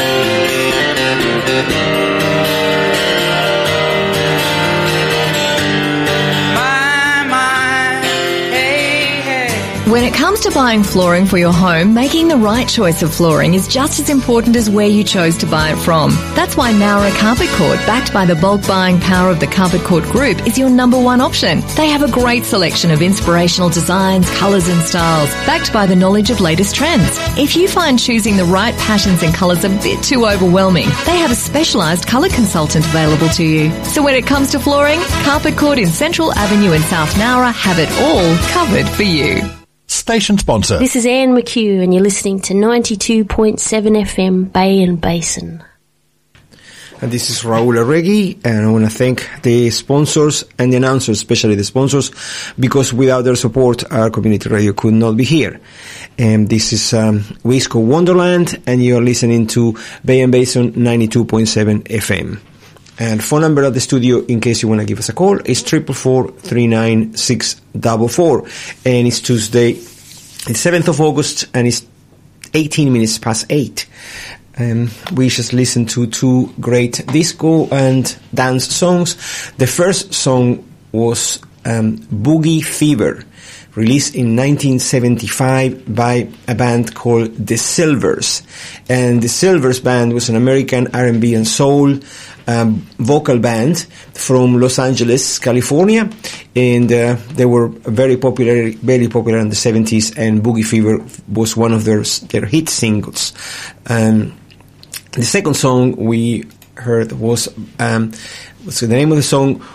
When it comes to buying flooring for your home, making the right choice of flooring is just as important as where you chose to buy it from. That's why Maura Carpet Court, backed by the bulk buying power of the Carpet Court Group, is your number one option. They have a great selection of inspirational designs, colours and styles, backed by the knowledge of latest trends. If you find choosing the right patterns and colours a bit too overwhelming, they have a specialised colour consultant available to you. So when it comes to flooring, Carpet Court in Central Avenue in South Nowra have it all covered for you. Station sponsor. This is Anne McHugh and you're listening to ninety-two point seven F M Bay and Basin. And this is Raul Arregui, and I want to thank the sponsors and the announcers, especially the sponsors, because without their support, our community radio could not be here. And this is um, Wisco Wonderland, and you're listening to Bay and Basin ninety-two point seven F M. And phone number at the studio, in case you want to give us a call, is triple four three nine six four four. And it's Tuesday, it's seventh of August, and it's eighteen minutes past eight. Um, we just listened to two great disco and dance songs. The first song was um, Boogie Fever, released in nineteen seventy-five by a band called The Silvers. And The Silvers band was an American R and B and soul um, vocal band from Los Angeles, California. And uh, they were very popular, very popular in the seventies, and Boogie Fever was one of their, their hit singles. Um, the second song we heard was, um, so the name of the song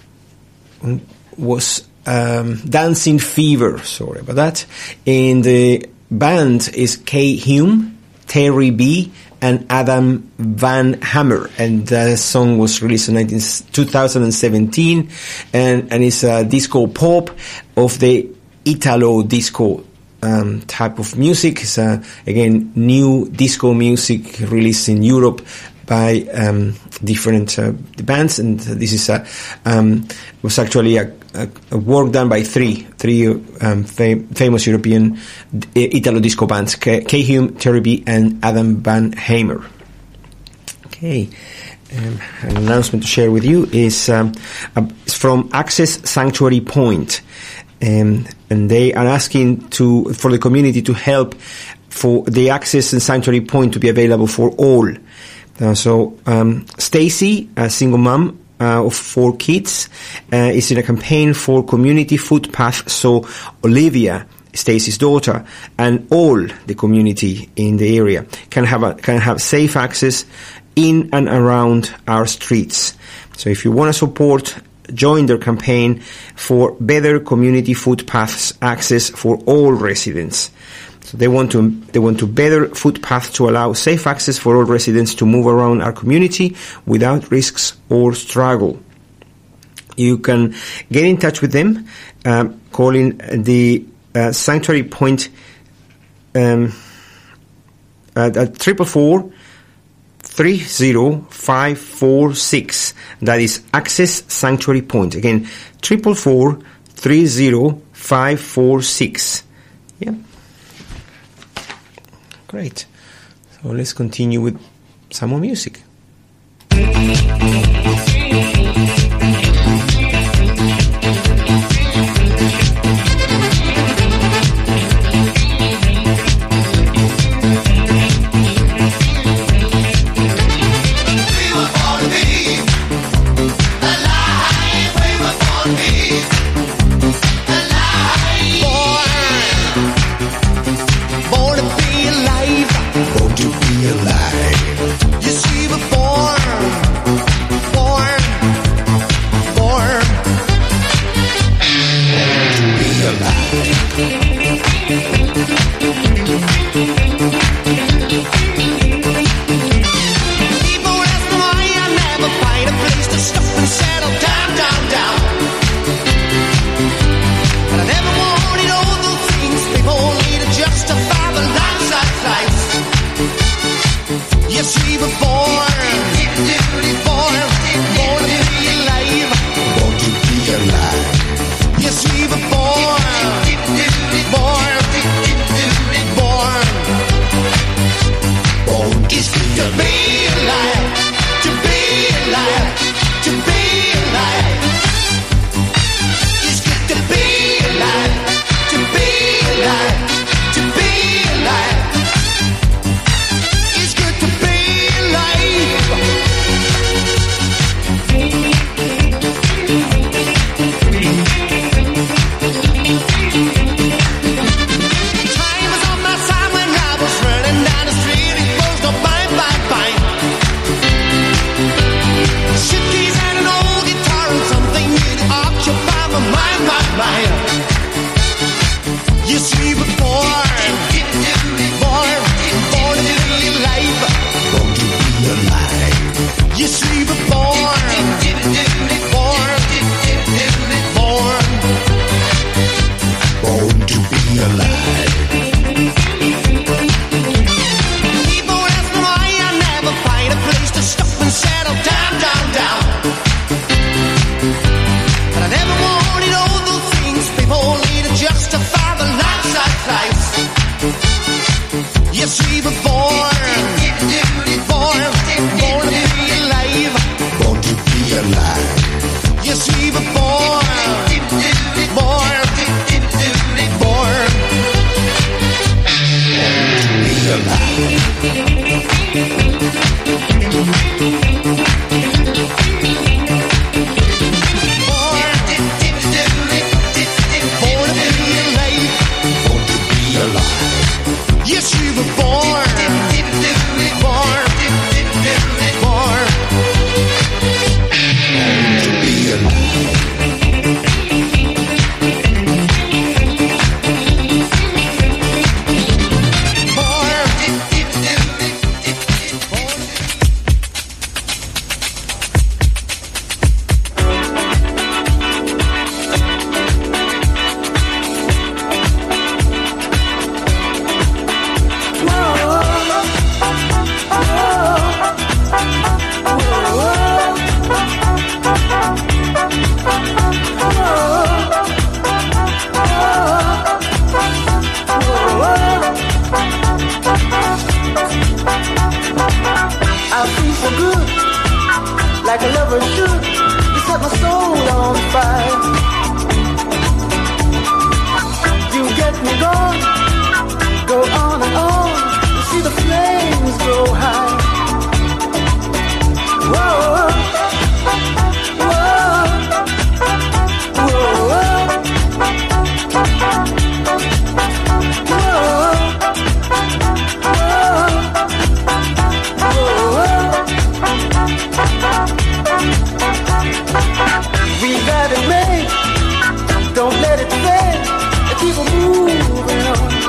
was Um, Dancing Fever, sorry about that. And the band is Kay Hume, Terry B, and Adam Van Hammer. And the song was released in two thousand seventeen, and, and it's a disco pop of the Italo disco um, type of music. It's a, again, new disco music released in Europe by um, different uh, bands, and this is a um, was actually a, a, a work done by three three um, fam- famous European Italo disco bands: K- Kay Hume, Terry B, and Adam Van Hammer. Okay, um, an announcement to share with you is um, uh, it's from Access Sanctuary Point, um, and they are asking to for the community to help for the Access and Sanctuary Point to be available for all. Uh, so, um, Stacy, a single mom uh, of four kids, uh, is in a campaign for community footpath. So, Olivia, Stacy's daughter, and all the community in the area can have a, can have safe access in and around our streets. So, if you want to support, join their campaign for better community footpaths access for all residents. So they want to they want to better footpaths to allow safe access for all residents to move around our community without risks or struggle. You can get in touch with them um, calling the uh, Sanctuary Point um, at, at triple four three zero five four six. That is Access Sanctuary Point. Again, triple four three zero five four six. Yeah. Great. So let's continue with some more music. Alive. You see, before Yes, you were born, born, born to be alive. I feel so good, like a lover should. You set my soul on fire. You get me going, go on and on. You see the flames grow high. Whoa, whoa, whoa, we got it made, don't let it fade, keep on moving on.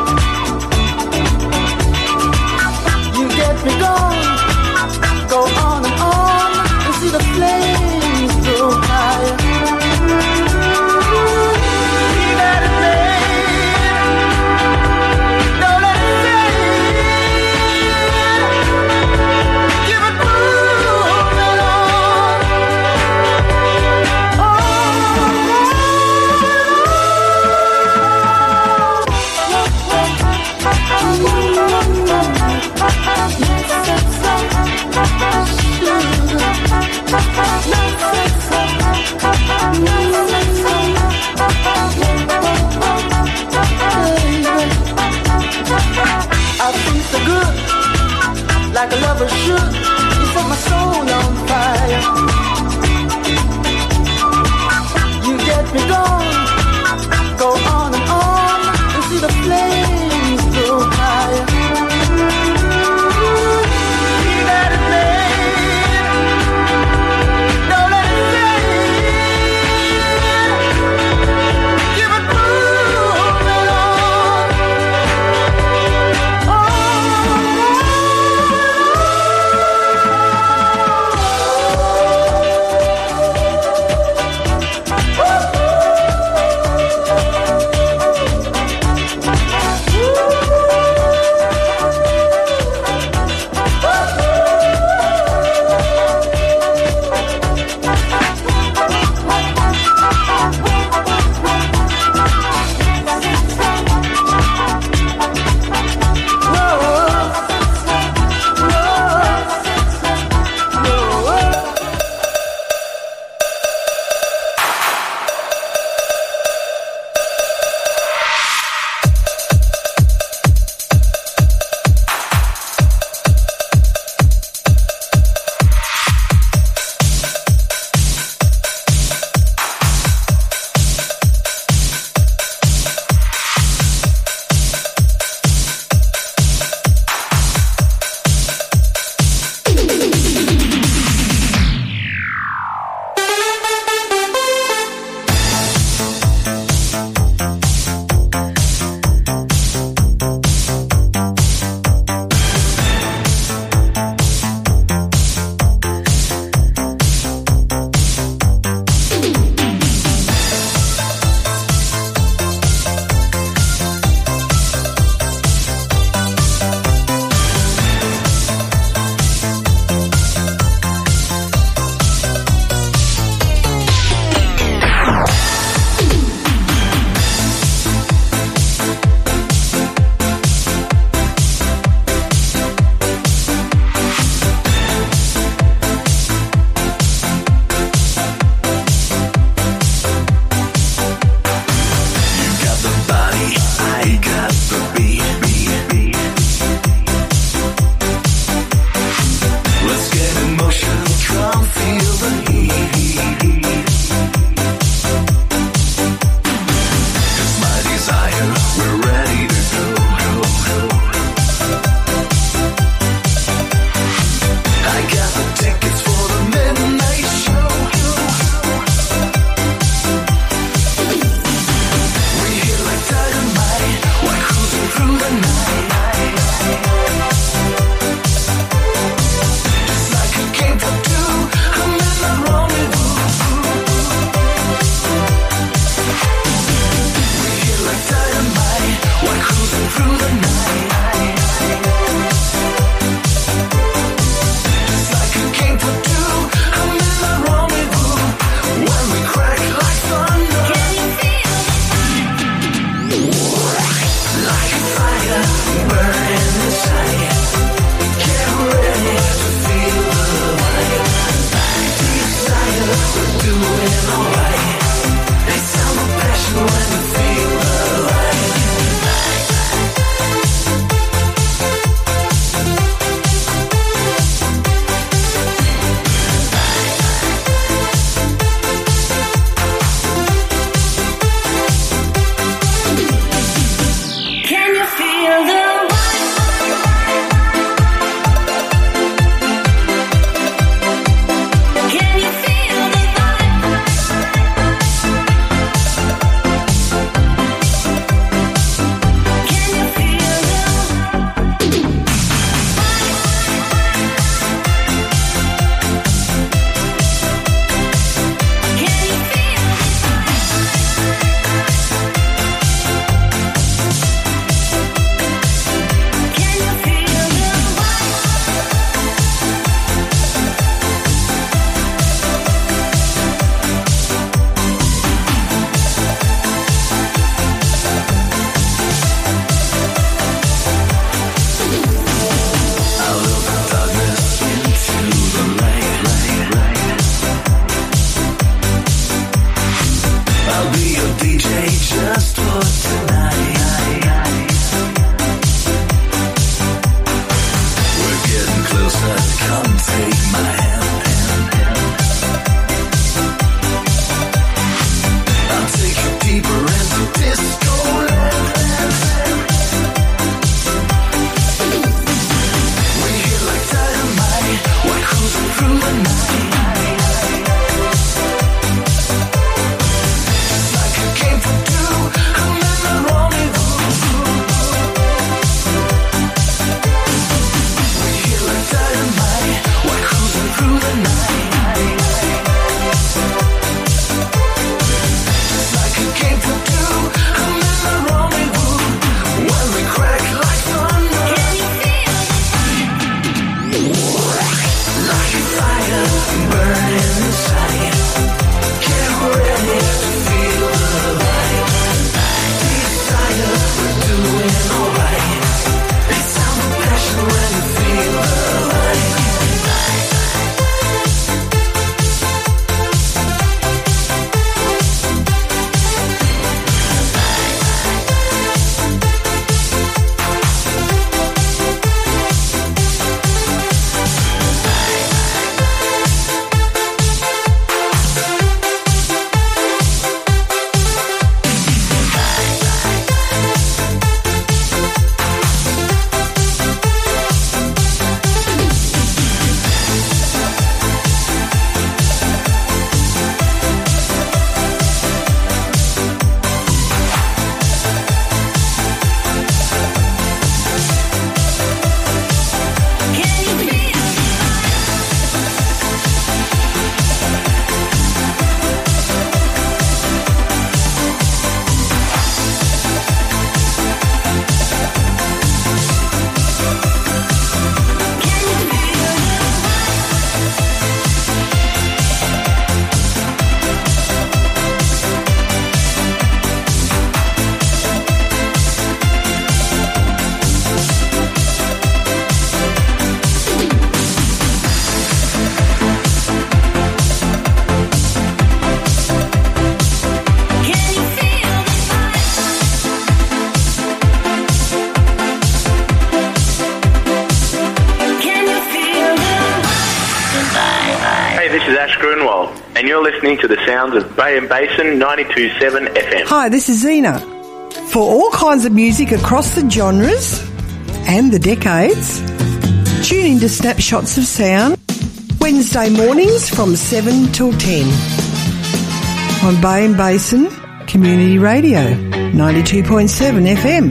this is Ash Grunwald, and you're listening to the sounds of Bay and Basin ninety-two point seven F M. Hi, this is Zena. For all kinds of music across the genres and the decades, tune into Snapshots of Sound, Wednesday mornings from seven till ten on Bay and Basin Community Radio, ninety-two point seven F M.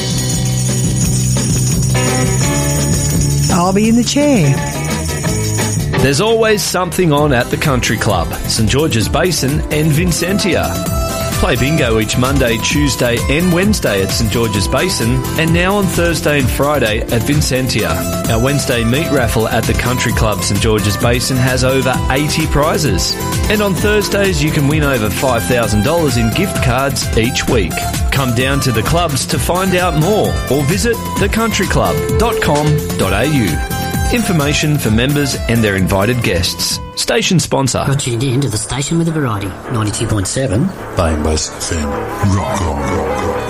I'll be in the chair. There's always something on at the Country Club, St George's Basin and Vincentia. Play bingo each Monday, Tuesday and Wednesday at St George's Basin, and now on Thursday and Friday at Vincentia. Our Wednesday meat raffle at the Country Club St George's Basin has over eighty prizes. And on Thursdays you can win over five thousand dollars in gift cards each week. Come down to the clubs to find out more or visit the country club dot com dot a u. Information for members and their invited guests. Station sponsor. You're tuned in to the station with a variety. ninety-two point seven. Bay and Basin F M. Rock on, rock on.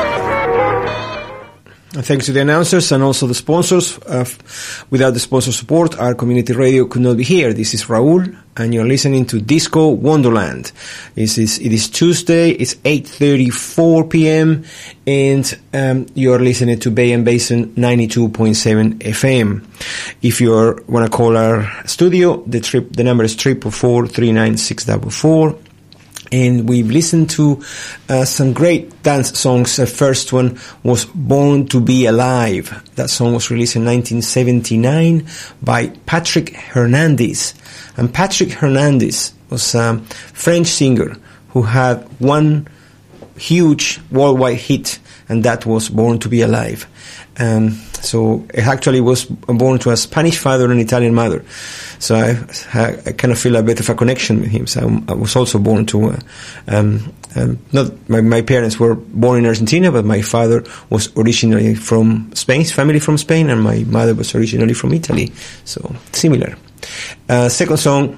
Thanks to the announcers and also the sponsors. Uh, without the sponsor support, our community radio could not be here. This is Raul, and you're listening to Disco Wonderland. This is, it is Tuesday, it's eight thirty-four p.m., and um, you're listening to Bay and Basin ninety-two point seven F M. If you want to call our studio, the trip, the number is triple four three nine six four four. And we've listened to uh, some great dance songs. The first one was Born to Be Alive. That song was released in nineteen seventy-nine by Patrick Hernandez. And Patrick Hernandez was a French singer who had one huge worldwide hit, and that was Born to Be Alive. Um, so it actually was born to a Spanish father and Italian mother. So I, I kind of feel a bit of a connection with him. So I was also born to, uh, um, um, not my, my parents were born in Argentina, but my father was originally from Spain, family from Spain, and my mother was originally from Italy. So similar. Uh, second song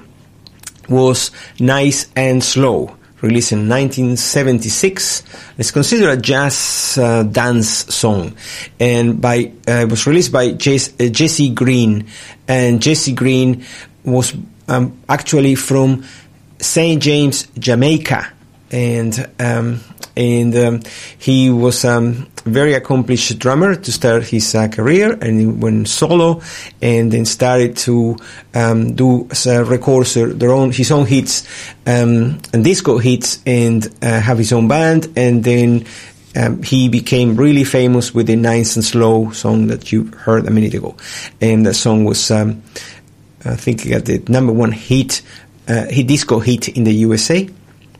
was Nice and Slow, released in nineteen seventy-six. It's considered a jazz uh, dance song, and by uh, it was released by Jesse, uh, Jesse Green, and Jesse Green was um, actually from Saint James, Jamaica, and um, and um, he was a um, very accomplished drummer to start his uh, career, and he went solo, and then started to um, do uh, record their own his own hits um, and disco hits, and uh, have his own band, and then um, he became really famous with the Nice and Slow song that you heard a minute ago, and that song was um, I think it got the number one hit, uh, hit disco hit in the U S A.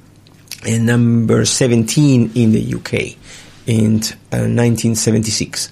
And number seventeen in the U K in uh, nineteen seventy-six.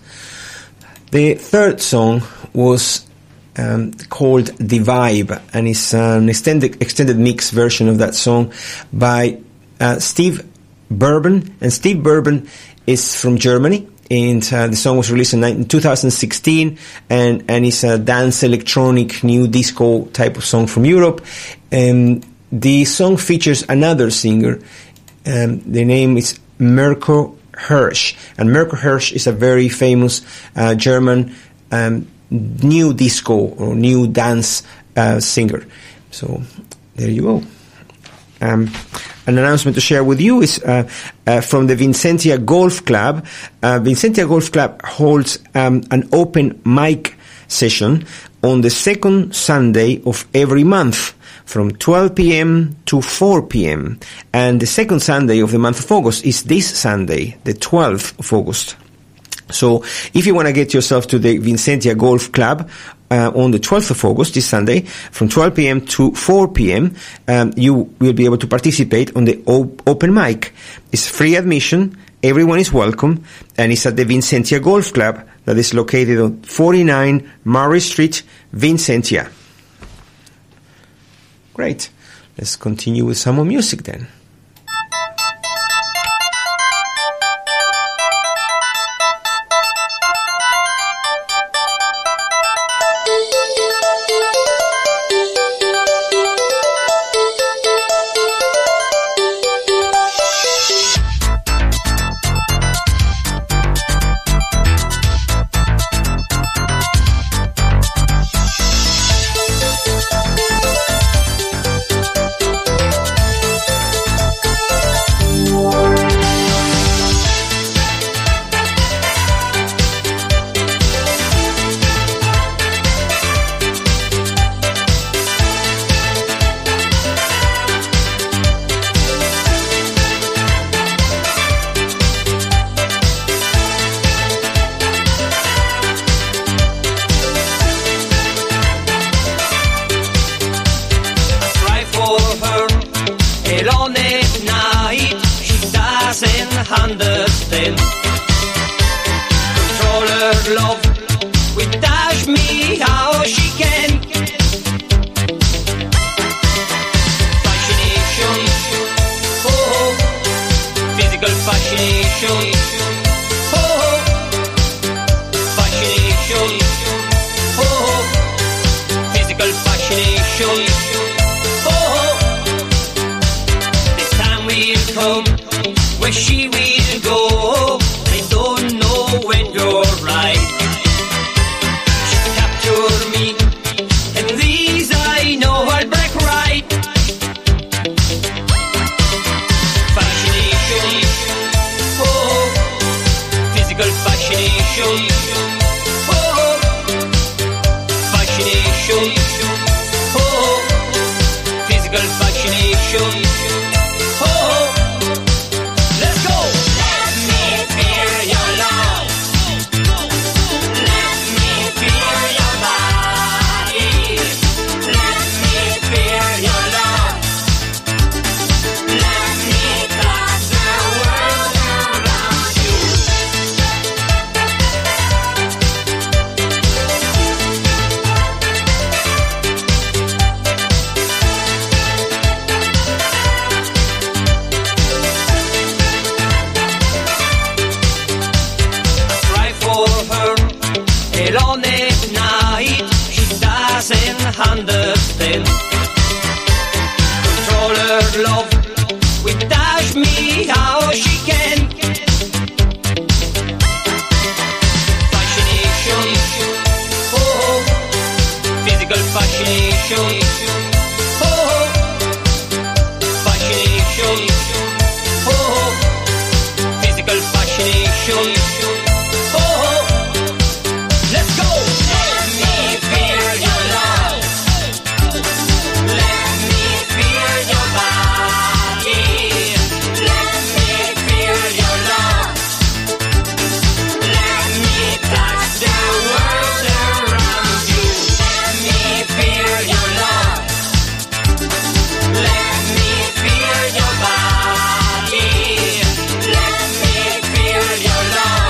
The third song was um, called The Vibe, and it's an extended extended mix version of that song by uh, Steve Bourbon. And Steve Bourbon is from Germany, and uh, the song was released in two thousand sixteen, and, and it's a dance electronic new disco type of song from Europe. And the song features another singer. Um, the name is Mirko Hirsch, and Mirko Hirsch is a very famous uh, German um, new disco or new dance uh, singer. So there you go. Um, an announcement to share with you is uh, uh, from the Vincentia Golf Club. Uh, Vincentia Golf Club holds um, an open mic session on the second Sunday of every month, from twelve p.m. to four p.m. And the second Sunday of the month of August is this Sunday, the twelfth of August. So if you want to get yourself to the Vincentia Golf Club uh, on the twelfth of August, this Sunday, from twelve p.m. to four p.m., um, you will be able to participate on the op- open mic. It's free admission. Everyone is welcome, and it's at the Vincentia Golf Club that is located on forty-nine Murray Street, Vincentia. Great. Let's continue with some more music then. her love with dash me how she can. Fascination, oh, physical fascination, oh, fascination, oh, physical fascination, oh. This time we'll come where she will go. I don't know when you're right. She captured me, and these I know I'll break right. Fascination, oh, physical fascination, oh, fascination, oh, physical fascination, oh. Let's go. Let me feel your love. Let me feel your body. Let me feel your love. Let me touch the world around you. I cry for her alone at night. She doesn't understand. Control her love with dash me how she can. Fascination, oh, physical fascination, oh, fascination, oh, physical fascination, oh. Let's go. Let me feel your love. Let me feel your body. Let me feel your love. Let me touch the world around you. Let me feel your love. Let me feel your body. Let me feel your love.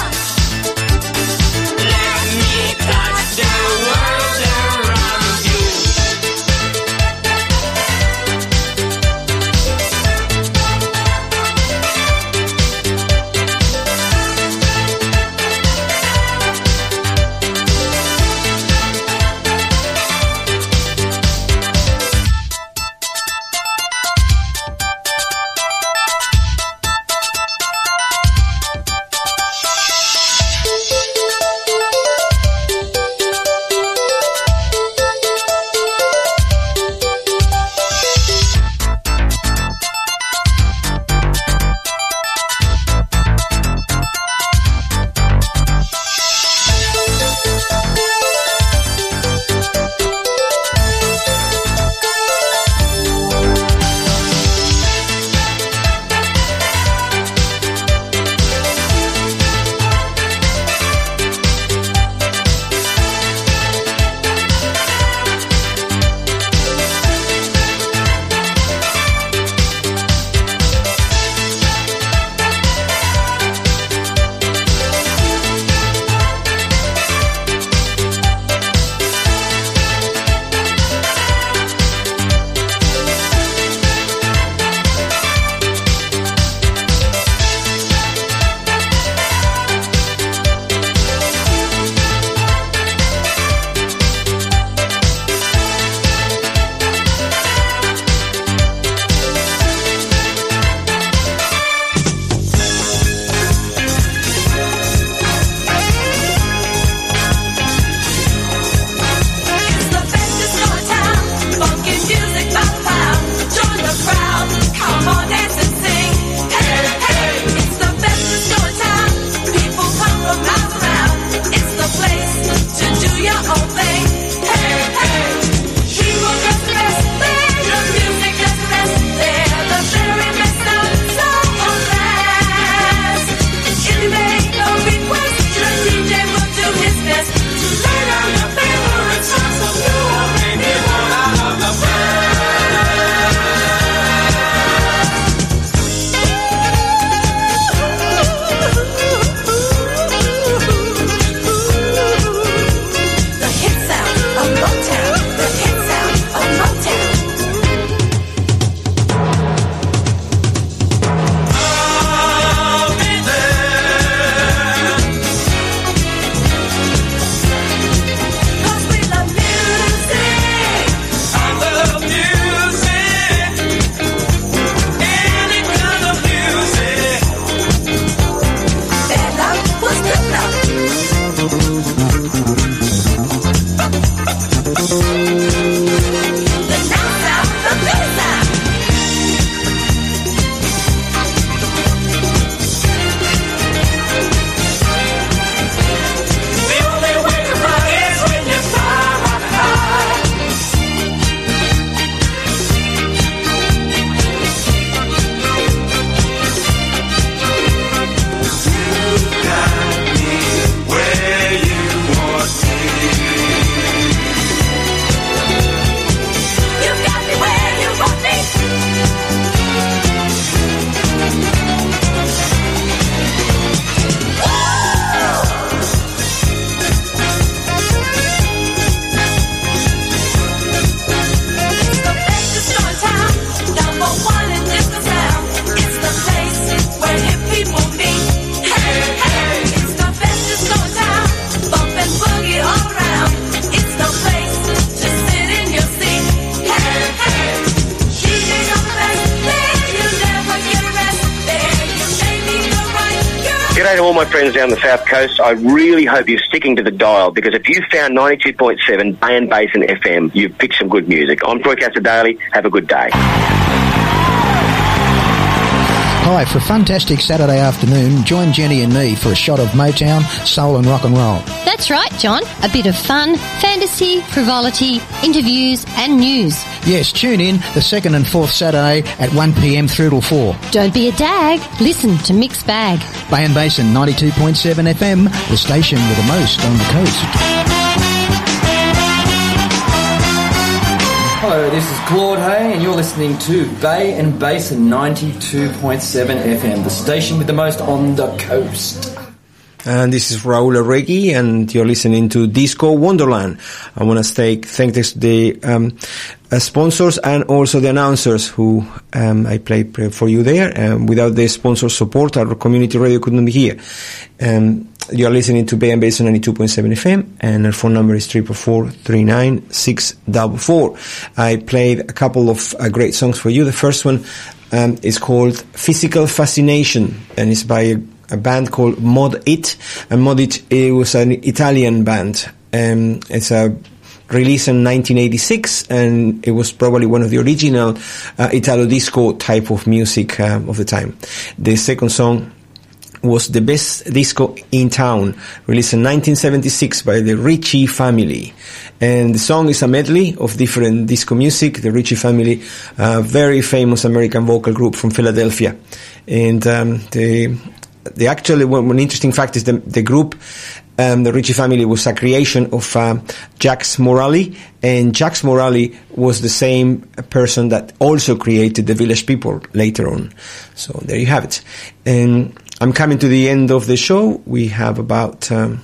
G'day to all my friends down the South Coast. I really hope you're sticking to the dial, because if you found ninety-two point seven Bay and Basin F M, you've picked some good music. I'm Troy Casadale. Have a good day. Hi, for a fantastic Saturday afternoon, join Jenny and me for a shot of Motown, soul and rock and roll. That's right, John. A bit of fun, fantasy, frivolity, interviews and news. Yes, tune in the second and fourth Saturday at one p m through till four. Don't be a dag. Listen to Mixed Bag. Bay and Basin ninety-two point seven F M, the station with the most on the coast. Hello, this is Claude Hay, and you're listening to Bay and Basin ninety-two point seven F M, the station with the most on the coast. And this is Raul Arregui, and you're listening to Disco Wonderland. I want to thank thank this, the um, uh, sponsors and also the announcers who um, I play for you there. Um, without the sponsor support, our community radio couldn't be here. Um, you are listening to Bay and Basin ninety-two point seven F M, and our phone number is three four four, three nine six four four. I played a couple of uh, great songs for you. The first one um, is called Physical Fascination, and it's by a a band called Mod It, and Mod It, it was an Italian band. Um, it's a release in nineteen eighty-six, and it was probably one of the original uh, Italo disco type of music uh, of the time. The second song was The Best Disco in Town, released in nineteen seventy-six by the Ritchie Family. And the song is a medley of different disco music. The Ritchie Family, a very famous American vocal group from Philadelphia. And um, the The actually one, one interesting fact is the, the group, um, the Ritchie Family, was a creation of uh, Jax Morali, and Jax Morali was the same person that also created the Village People later on. So there you have it. And I'm coming to the end of the show. We have about um,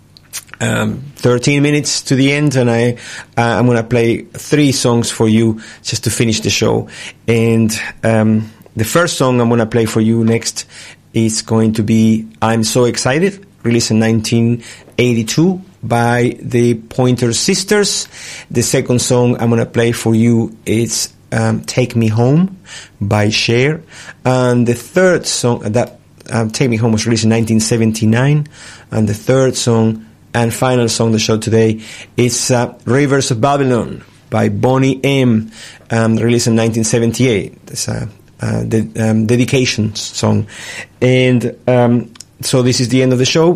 um, thirteen minutes to the end, and I uh, I'm going to play three songs for you just to finish the show. And um, the first song I'm going to play for you next is going to be I'm So Excited, released in nineteen eighty-two by the Pointer Sisters. The second song I'm going to play for you is um, Take Me Home by Cher. And the third song, that um, Take Me Home was released in nineteen seventy-nine. And the third song and final song of the show today is uh, Rivers of Babylon by Boney M, um, released in nineteen seventy-eight. It's a Uh, the um, dedication song. And um, so this is the end of the show,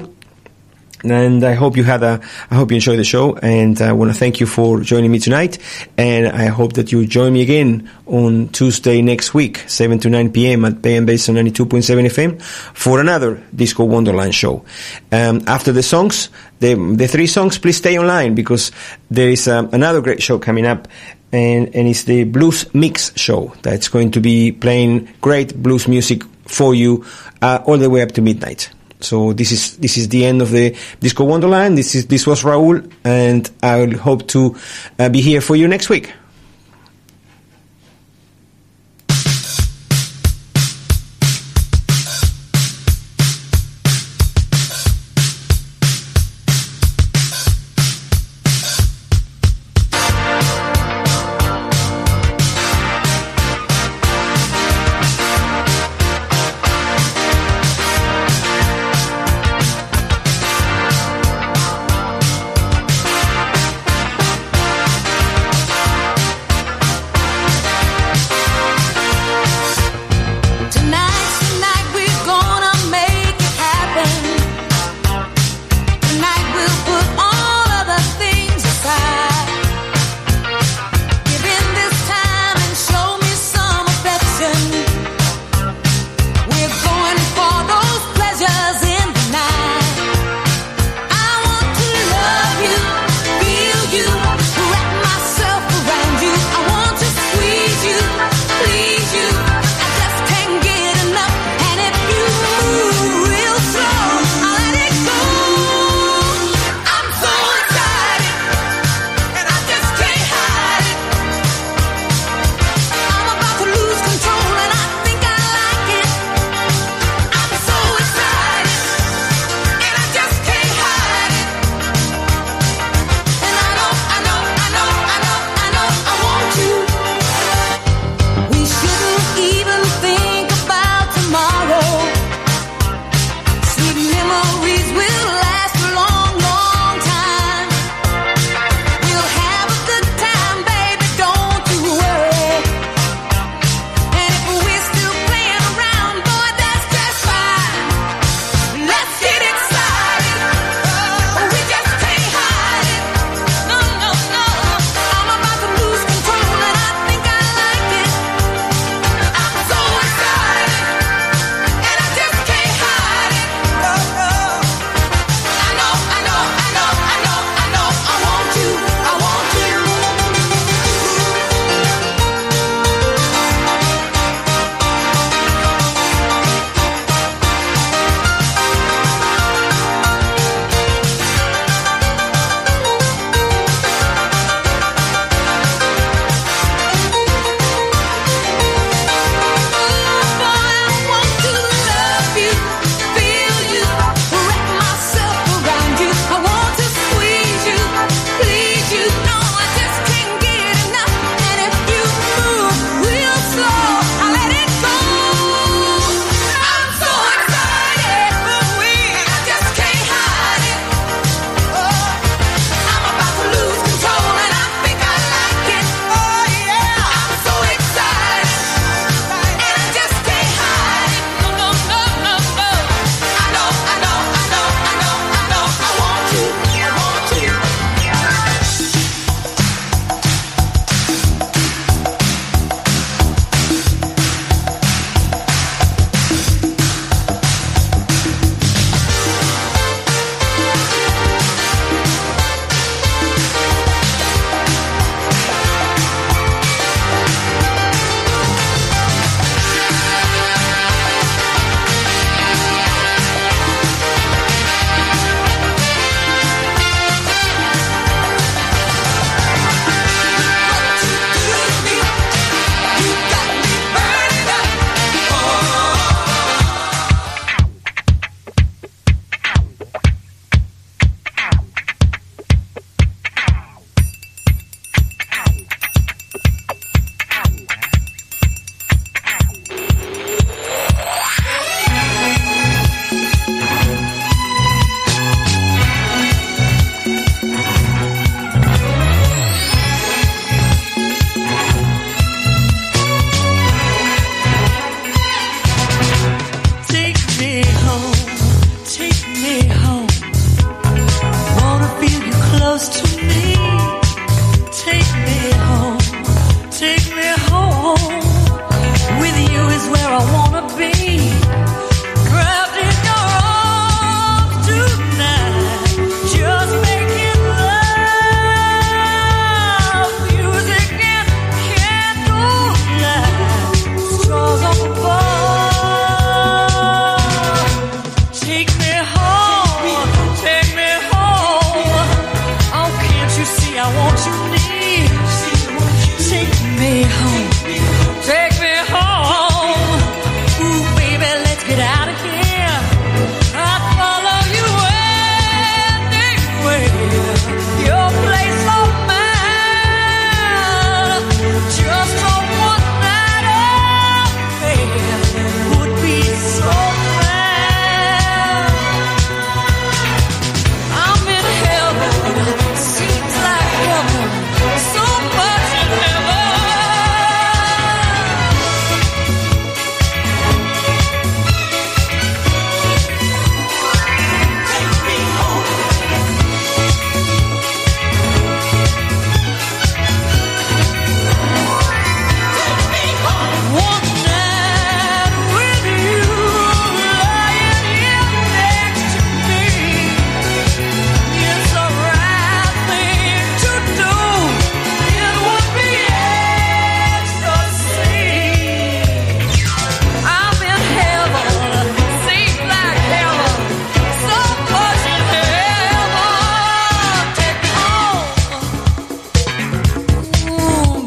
and I hope you had a I hope you enjoyed the show, and I want to thank you for joining me tonight, and I hope that you join me again on Tuesday next week, seven to nine p m at Bay and Basin ninety-two point seven F M for another Disco Wonderland show. Um, after the songs, the the three songs, please stay online, because there is um, another great show coming up. And, and it's the Blues Mix Show that's going to be playing great blues music for you uh, all the way up to midnight. So this is this is the end of the Disco Wonderland. This is this was Raul, and I hope to uh, be here for you next week.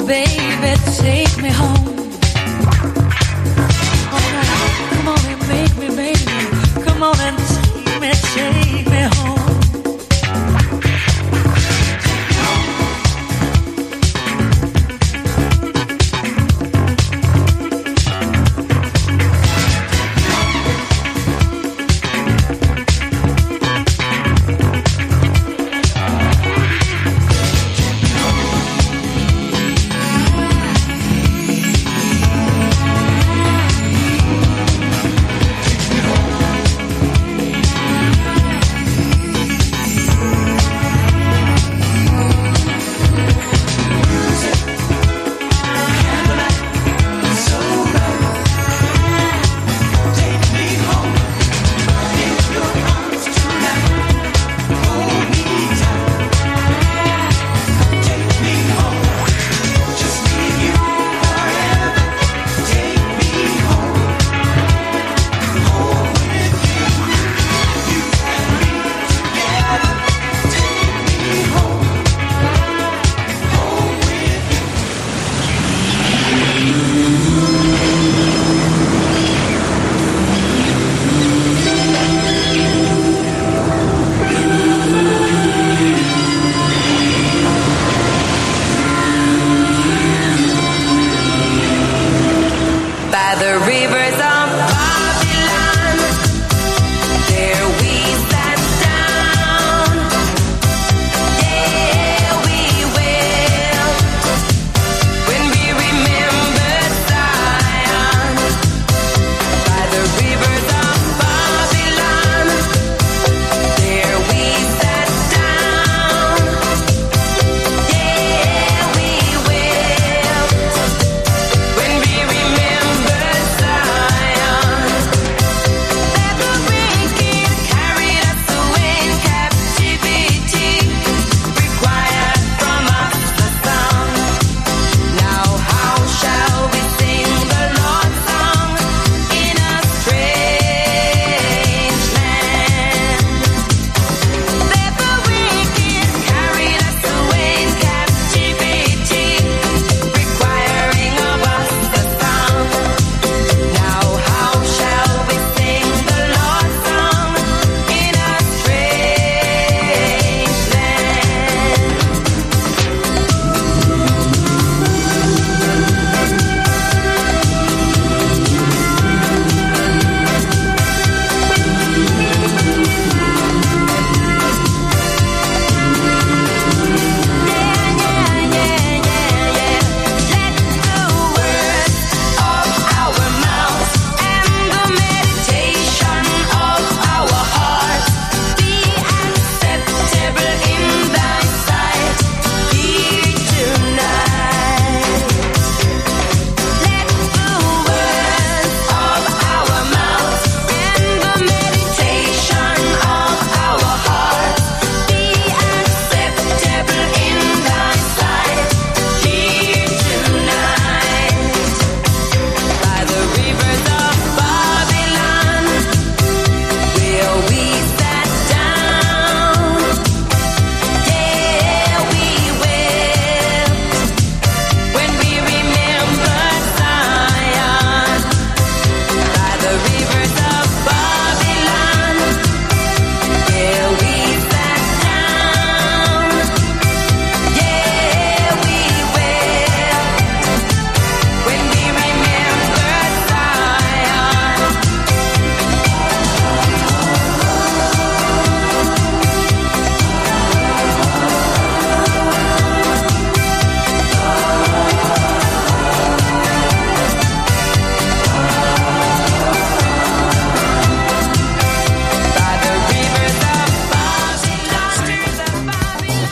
baby.